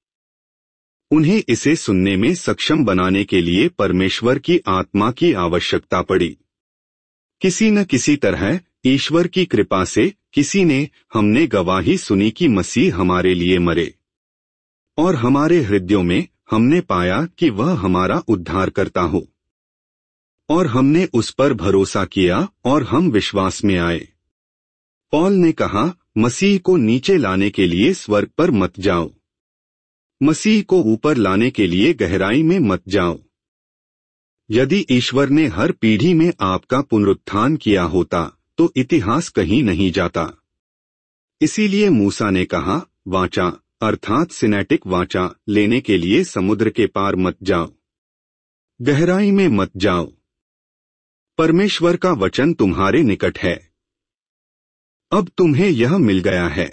उन्हें इसे सुनने में सक्षम बनाने के लिए परमेश्वर की आत्मा की आवश्यकता पड़ी। किसी न किसी तरह ईश्वर की कृपा से किसी ने हमने गवाही सुनी कि मसीह हमारे लिए मरे, और हमारे हृदयों में हमने पाया कि वह हमारा उद्धार करता हो, और हमने उस पर भरोसा किया और हम विश्वास में आए। पौल ने कहा, मसीह को नीचे लाने के लिए स्वर्ग पर मत जाओ, मसीह को ऊपर लाने के लिए गहराई में मत जाओ। यदि ईश्वर ने हर पीढ़ी में आपका पुनरुत्थान किया होता तो इतिहास कहीं नहीं जाता। इसीलिए मूसा ने कहा, वाचा अर्थात सिनेटिक वाचा लेने के लिए समुद्र के पार मत जाओ, गहराई में मत जाओ। परमेश्वर का वचन तुम्हारे निकट है। अब तुम्हें यह मिल गया है।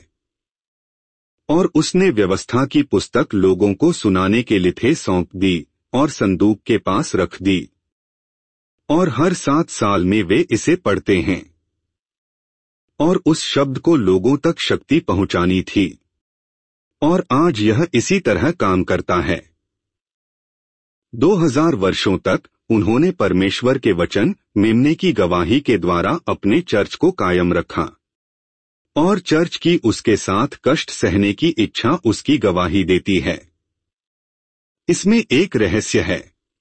और उसने व्यवस्था की पुस्तक लोगों को सुनाने के लिथे सौंप दी और संदूक के पास रख दी। और हर 7 साल में वे इसे पढ़ते हैं। और उस शब्द को लोगों तक शक्ति पहुंचानी थी। और आज यह इसी तरह काम करता है। 2000 वर्षों तक उन्होंने परमेश्वर के वचन मेमने की गवाही के द्वारा अपने चर्च को कायम रखा। और चर्च की उसके साथ कष्ट सहने की इच्छा उसकी गवाही देती है। इसमें एक रहस्य है।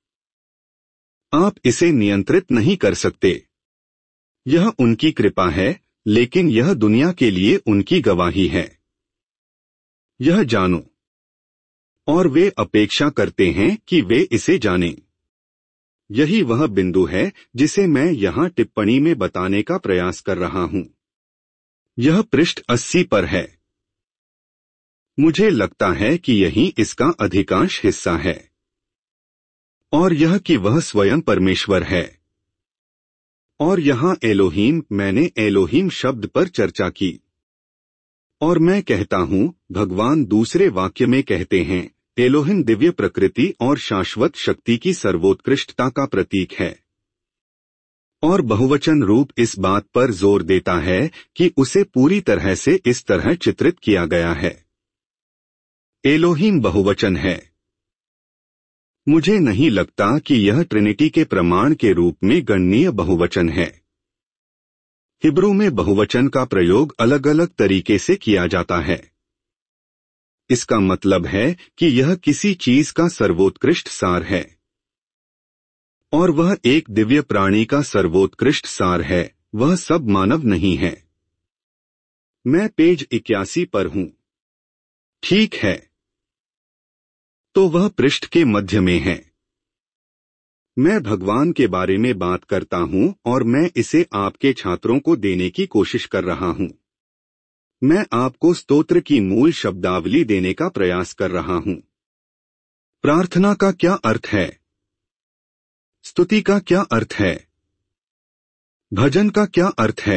आप इसे नियंत्रित नहीं कर सकते। यह उनकी कृपा है, लेकिन यह दुनिया के लिए उनकी गवाही है। यह जानो। और वे अपेक्षा करते हैं कि वे इसे जानें। यही वह बिंदु है जिसे मैं यहाँ टिप्पणी में बताने का प्रयास कर रहा हूँ। यह पृष्ठ 80 पर है। मुझे लगता है कि यही इसका अधिकांश हिस्सा है। और यह कि वह स्वयं परमेश्वर है। और यहाँ एलोहीम, मैंने एलोहीम शब्द पर चर्चा की। और मैं कहता हूँ, भगवान दूसरे वाक्य में कहते हैं, एलोहिम दिव्य प्रकृति और शाश्वत शक्ति की सर्वोत्कृष्टता का प्रतीक है। और बहुवचन रूप इस बात पर जोर देता है कि उसे पूरी तरह से इस तरह चित्रित किया गया है। एलोहिम बहुवचन है। मुझे नहीं लगता कि यह ट्रिनिटी के प्रमाण के रूप में गणनीय बहुवचन है। हिब्रू में बहुवचन का प्रयोग अलग अलग तरीके से किया जाता है। इसका मतलब है कि यह किसी चीज का सर्वोत्कृष्ट सार है, और वह एक दिव्य प्राणी का सर्वोत्कृष्ट सार है, वह सब मानव नहीं है। मैं पेज 81 पर हूं। ठीक है, तो वह पृष्ठ के मध्य में है। मैं भगवान के बारे में बात करता हूं और मैं इसे आपके छात्रों को देने की कोशिश कर रहा हूं। मैं आपको स्तोत्र की मूल शब्दावली देने का प्रयास कर रहा हूं। प्रार्थना का क्या अर्थ है? स्तुति का क्या अर्थ है? भजन का क्या अर्थ है?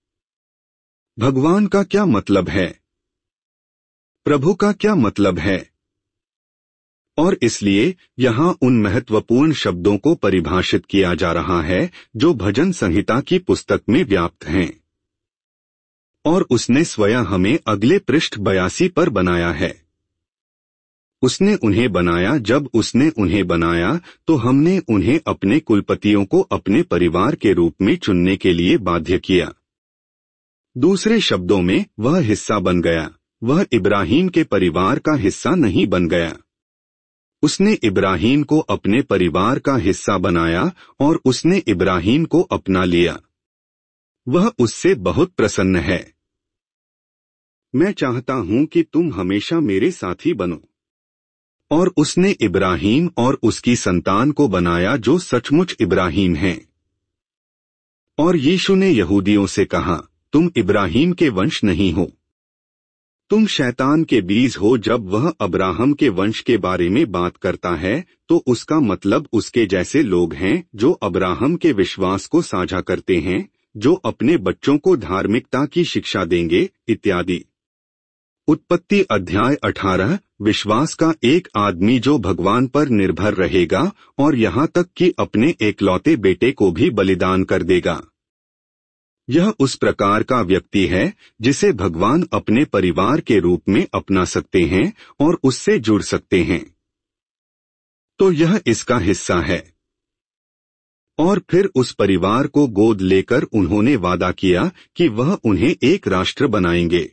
भगवान का क्या मतलब है? प्रभु का क्या मतलब है? और इसलिए यहाँ उन महत्वपूर्ण शब्दों को परिभाषित किया जा रहा है जो भजन संहिता की पुस्तक में व्याप्त हैं। और उसने स्वयं हमें अगले पृष्ठ 82 पर बनाया है। उसने उन्हें बनाया। जब उसने उन्हें बनाया तो हमने उन्हें अपने कुलपतियों को अपने परिवार के रूप में चुनने के लिए बाध्य किया। दूसरे शब्दों में, वह हिस्सा बन गया। वह इब्राहिम के परिवार का हिस्सा नहीं बन गया। उसने इब्राहिम को अपने परिवार का हिस्सा बनाया और उसने इब्राहिम को अपना लिया। वह उससे बहुत प्रसन्न है। मैं चाहता हूं कि तुम हमेशा मेरे साथी बनो। और उसने इब्राहिम और उसकी संतान को बनाया जो सचमुच इब्राहिम हैं। और यीशु ने यहूदियों से कहा, तुम इब्राहिम के वंश नहीं हो, तुम शैतान के बीज हो। जब वह अब्राहम के वंश के बारे में बात करता है तो उसका मतलब उसके जैसे लोग हैं जो अब्राहम के विश्वास को साझा करते हैं, जो अपने बच्चों को धार्मिकता की शिक्षा देंगे इत्यादि। उत्पत्ति अध्याय 18, विश्वास का एक आदमी जो भगवान पर निर्भर रहेगा और यहाँ तक कि अपने एकलौते बेटे को भी बलिदान कर देगा। यह उस प्रकार का व्यक्ति है जिसे भगवान अपने परिवार के रूप में अपना सकते हैं और उससे जुड़ सकते हैं। तो यह इसका हिस्सा है। और फिर उस परिवार को गोद लेकर उन्होंने वादा किया कि वह उन्हें एक राष्ट्र बनाएंगे।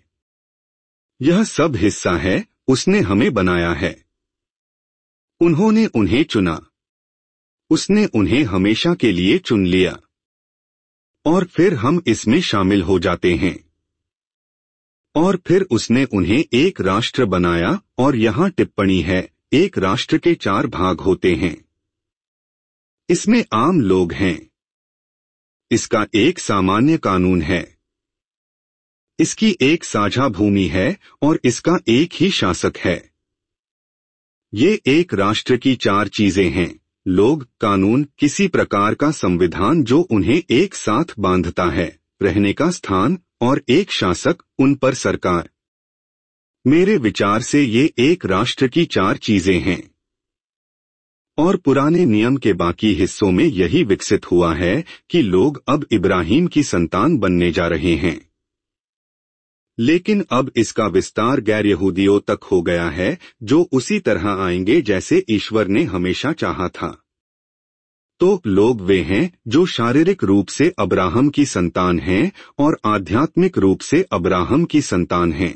यह सब हिस्सा है। उसने हमें बनाया है। उन्होंने उन्हें चुना। उसने उन्हें हमेशा के लिए चुन लिया। और फिर हम इसमें शामिल हो जाते हैं। और फिर उसने उन्हें एक राष्ट्र बनाया। और यहाँ टिप्पणी है, एक राष्ट्र के 4 भाग होते हैं। इसमें आम लोग हैं। इसका एक सामान्य कानून है। इसकी एक साझा भूमि है और इसका एक ही शासक है। ये एक राष्ट्र की 4 चीजें हैं: लोग, कानून, किसी प्रकार का संविधान जो उन्हें एक साथ बांधता है, रहने का स्थान, और एक शासक, उन पर सरकार। मेरे विचार से ये एक राष्ट्र की 4 चीजें हैं। और पुराने नियम के बाकी हिस्सों में यही विकसित हुआ है कि लोग अब इब्राहिम की संतान बनने जा रहे हैं। लेकिन अब इसका विस्तार गैर यहूदियों तक हो गया है, जो उसी तरह आएंगे जैसे ईश्वर ने हमेशा चाहा था। तो लोग वे हैं जो शारीरिक रूप से अब्राहम की संतान हैं और आध्यात्मिक रूप से अब्राहम की संतान हैं।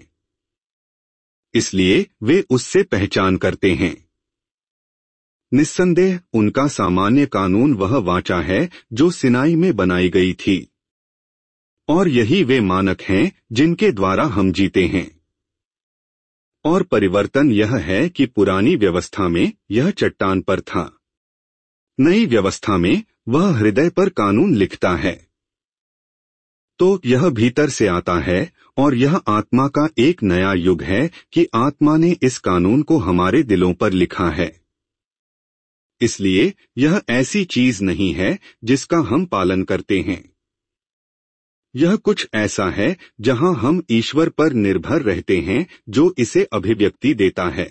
इसलिए वे उससे पहचान करते हैं। निस्संदेह उनका सामान्य कानून वह वाचा है जो सिनाई में बनाई गई थी। और यही वे मानक हैं जिनके द्वारा हम जीते हैं। और परिवर्तन यह है कि पुरानी व्यवस्था में यह चट्टान पर था। नई व्यवस्था में वह हृदय पर कानून लिखता है। तो यह भीतर से आता है और यह आत्मा का एक नया युग है कि आत्मा ने इस कानून को हमारे दिलों पर लिखा है। इसलिए यह ऐसी चीज नहीं है जिसका हम पालन करते हैं। यह कुछ ऐसा है जहां हम ईश्वर पर निर्भर रहते हैं जो इसे अभिव्यक्ति देता है।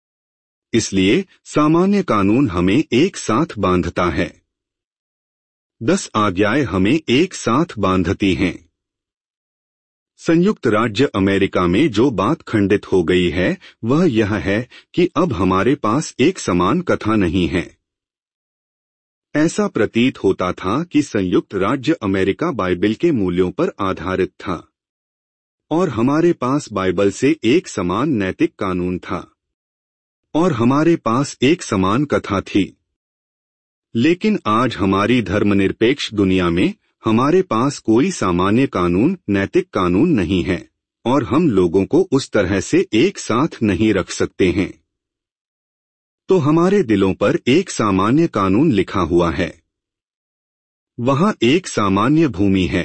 इसलिए सामान्य कानून हमें एक साथ बांधता है। 10 आज्ञाएं हमें एक साथ बांधती हैं। संयुक्त राज्य अमेरिका में जो बात खंडित हो गई है वह यह है कि अब हमारे पास एक समान कथा नहीं है। ऐसा प्रतीत होता था कि संयुक्त राज्य अमेरिका बाइबल के मूल्यों पर आधारित था और हमारे पास बाइबल से एक समान नैतिक कानून था और हमारे पास एक समान कथा थी। लेकिन आज हमारी धर्मनिरपेक्ष दुनिया में हमारे पास कोई सामान्य कानून, नैतिक कानून नहीं है और हम लोगों को उस तरह से एक साथ नहीं रख सकते हैं। तो हमारे दिलों पर एक सामान्य कानून लिखा हुआ है। वहां एक सामान्य भूमि है।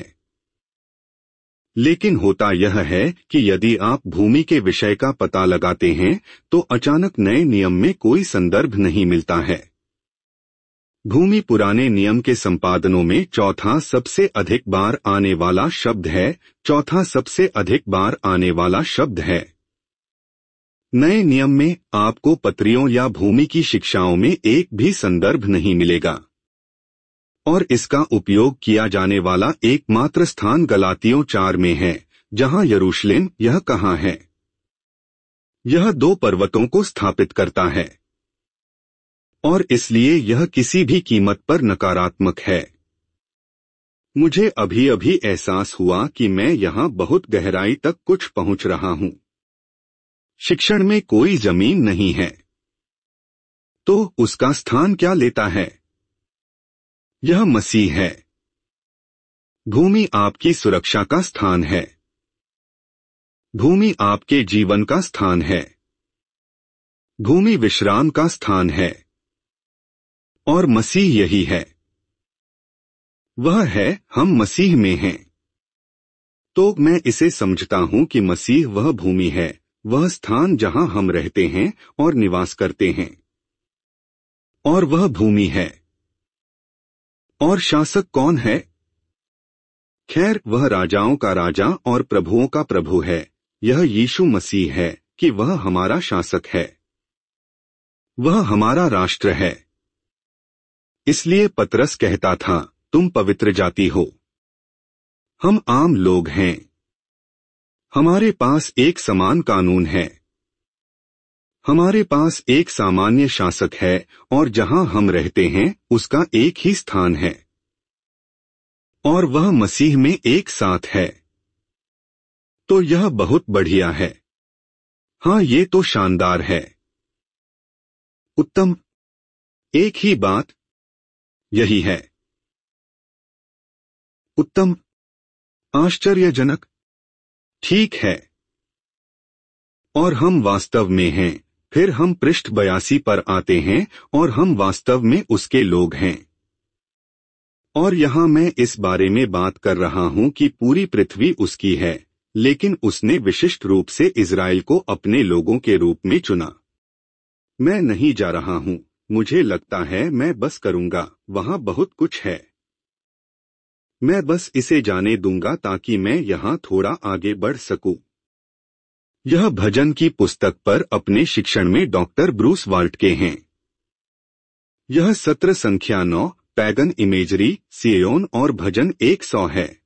लेकिन होता यह है कि यदि आप भूमि के विषय का पता लगाते हैं तो अचानक नए नियम में कोई संदर्भ नहीं मिलता है। भूमि पुराने नियम के संपादनों में चौथा सबसे अधिक बार आने वाला शब्द है। चौथा सबसे अधिक बार आने वाला शब्द है। नए नियम में आपको पत्रियों या भूमि की शिक्षाओं में एक भी संदर्भ नहीं मिलेगा और इसका उपयोग किया जाने वाला एकमात्र स्थान गलातियों 4 में है, जहां यरूशलेम यह कहाँ है। यह 2 पर्वतों को स्थापित करता है और इसलिए यह किसी भी कीमत पर नकारात्मक है। मुझे अभी अभी एहसास हुआ कि मैं यहां बहुत गहराई तक कुछ पहुंच रहा हूं। शिक्षण में कोई जमीन नहीं है, तो उसका स्थान क्या लेता है? यह मसीह है। भूमि आपकी सुरक्षा का स्थान है। भूमि आपके जीवन का स्थान है। भूमि विश्राम का स्थान है और मसीह यही है। वह है, हम मसीह में हैं। तो मैं इसे समझता हूं कि मसीह वह भूमि है, वह स्थान जहां हम रहते हैं और निवास करते हैं, और वह भूमि है। और शासक कौन है? खैर, वह राजाओं का राजा और प्रभुओं का प्रभु है। यह यीशु मसीह है कि वह हमारा शासक है। वह हमारा राष्ट्र है। इसलिए पतरस कहता था, तुम पवित्र जाति हो। हम आम लोग हैं। हमारे पास एक समान कानून है। हमारे पास एक सामान्य शासक है और जहां हम रहते हैं उसका एक ही स्थान है और वह मसीह में एक साथ है। तो यह बहुत बढ़िया है। हाँ, ये तो शानदार है। उत्तम। एक ही बात यही है। उत्तम। आश्चर्यजनक। ठीक है। और हम वास्तव में हैं। फिर हम पृष्ठ 82 पर आते हैं और हम वास्तव में उसके लोग हैं। और यहां मैं इस बारे में बात कर रहा हूं कि पूरी पृथ्वी उसकी है, लेकिन उसने विशिष्ट रूप से इजराइल को अपने लोगों के रूप में चुना। मैं नहीं जा रहा हूं, मुझे लगता है मैं बस करूंगा, वहां बहुत कुछ है। मैं बस इसे जाने दूंगा ताकि मैं यहां थोड़ा आगे बढ़ सकूं। यह भजन की पुस्तक पर अपने शिक्षण में डॉक्टर ब्रूस वाल्ट के हैं। यह सत्र संख्या 9, पैगन इमेजरी, सियोन और भजन 100 है।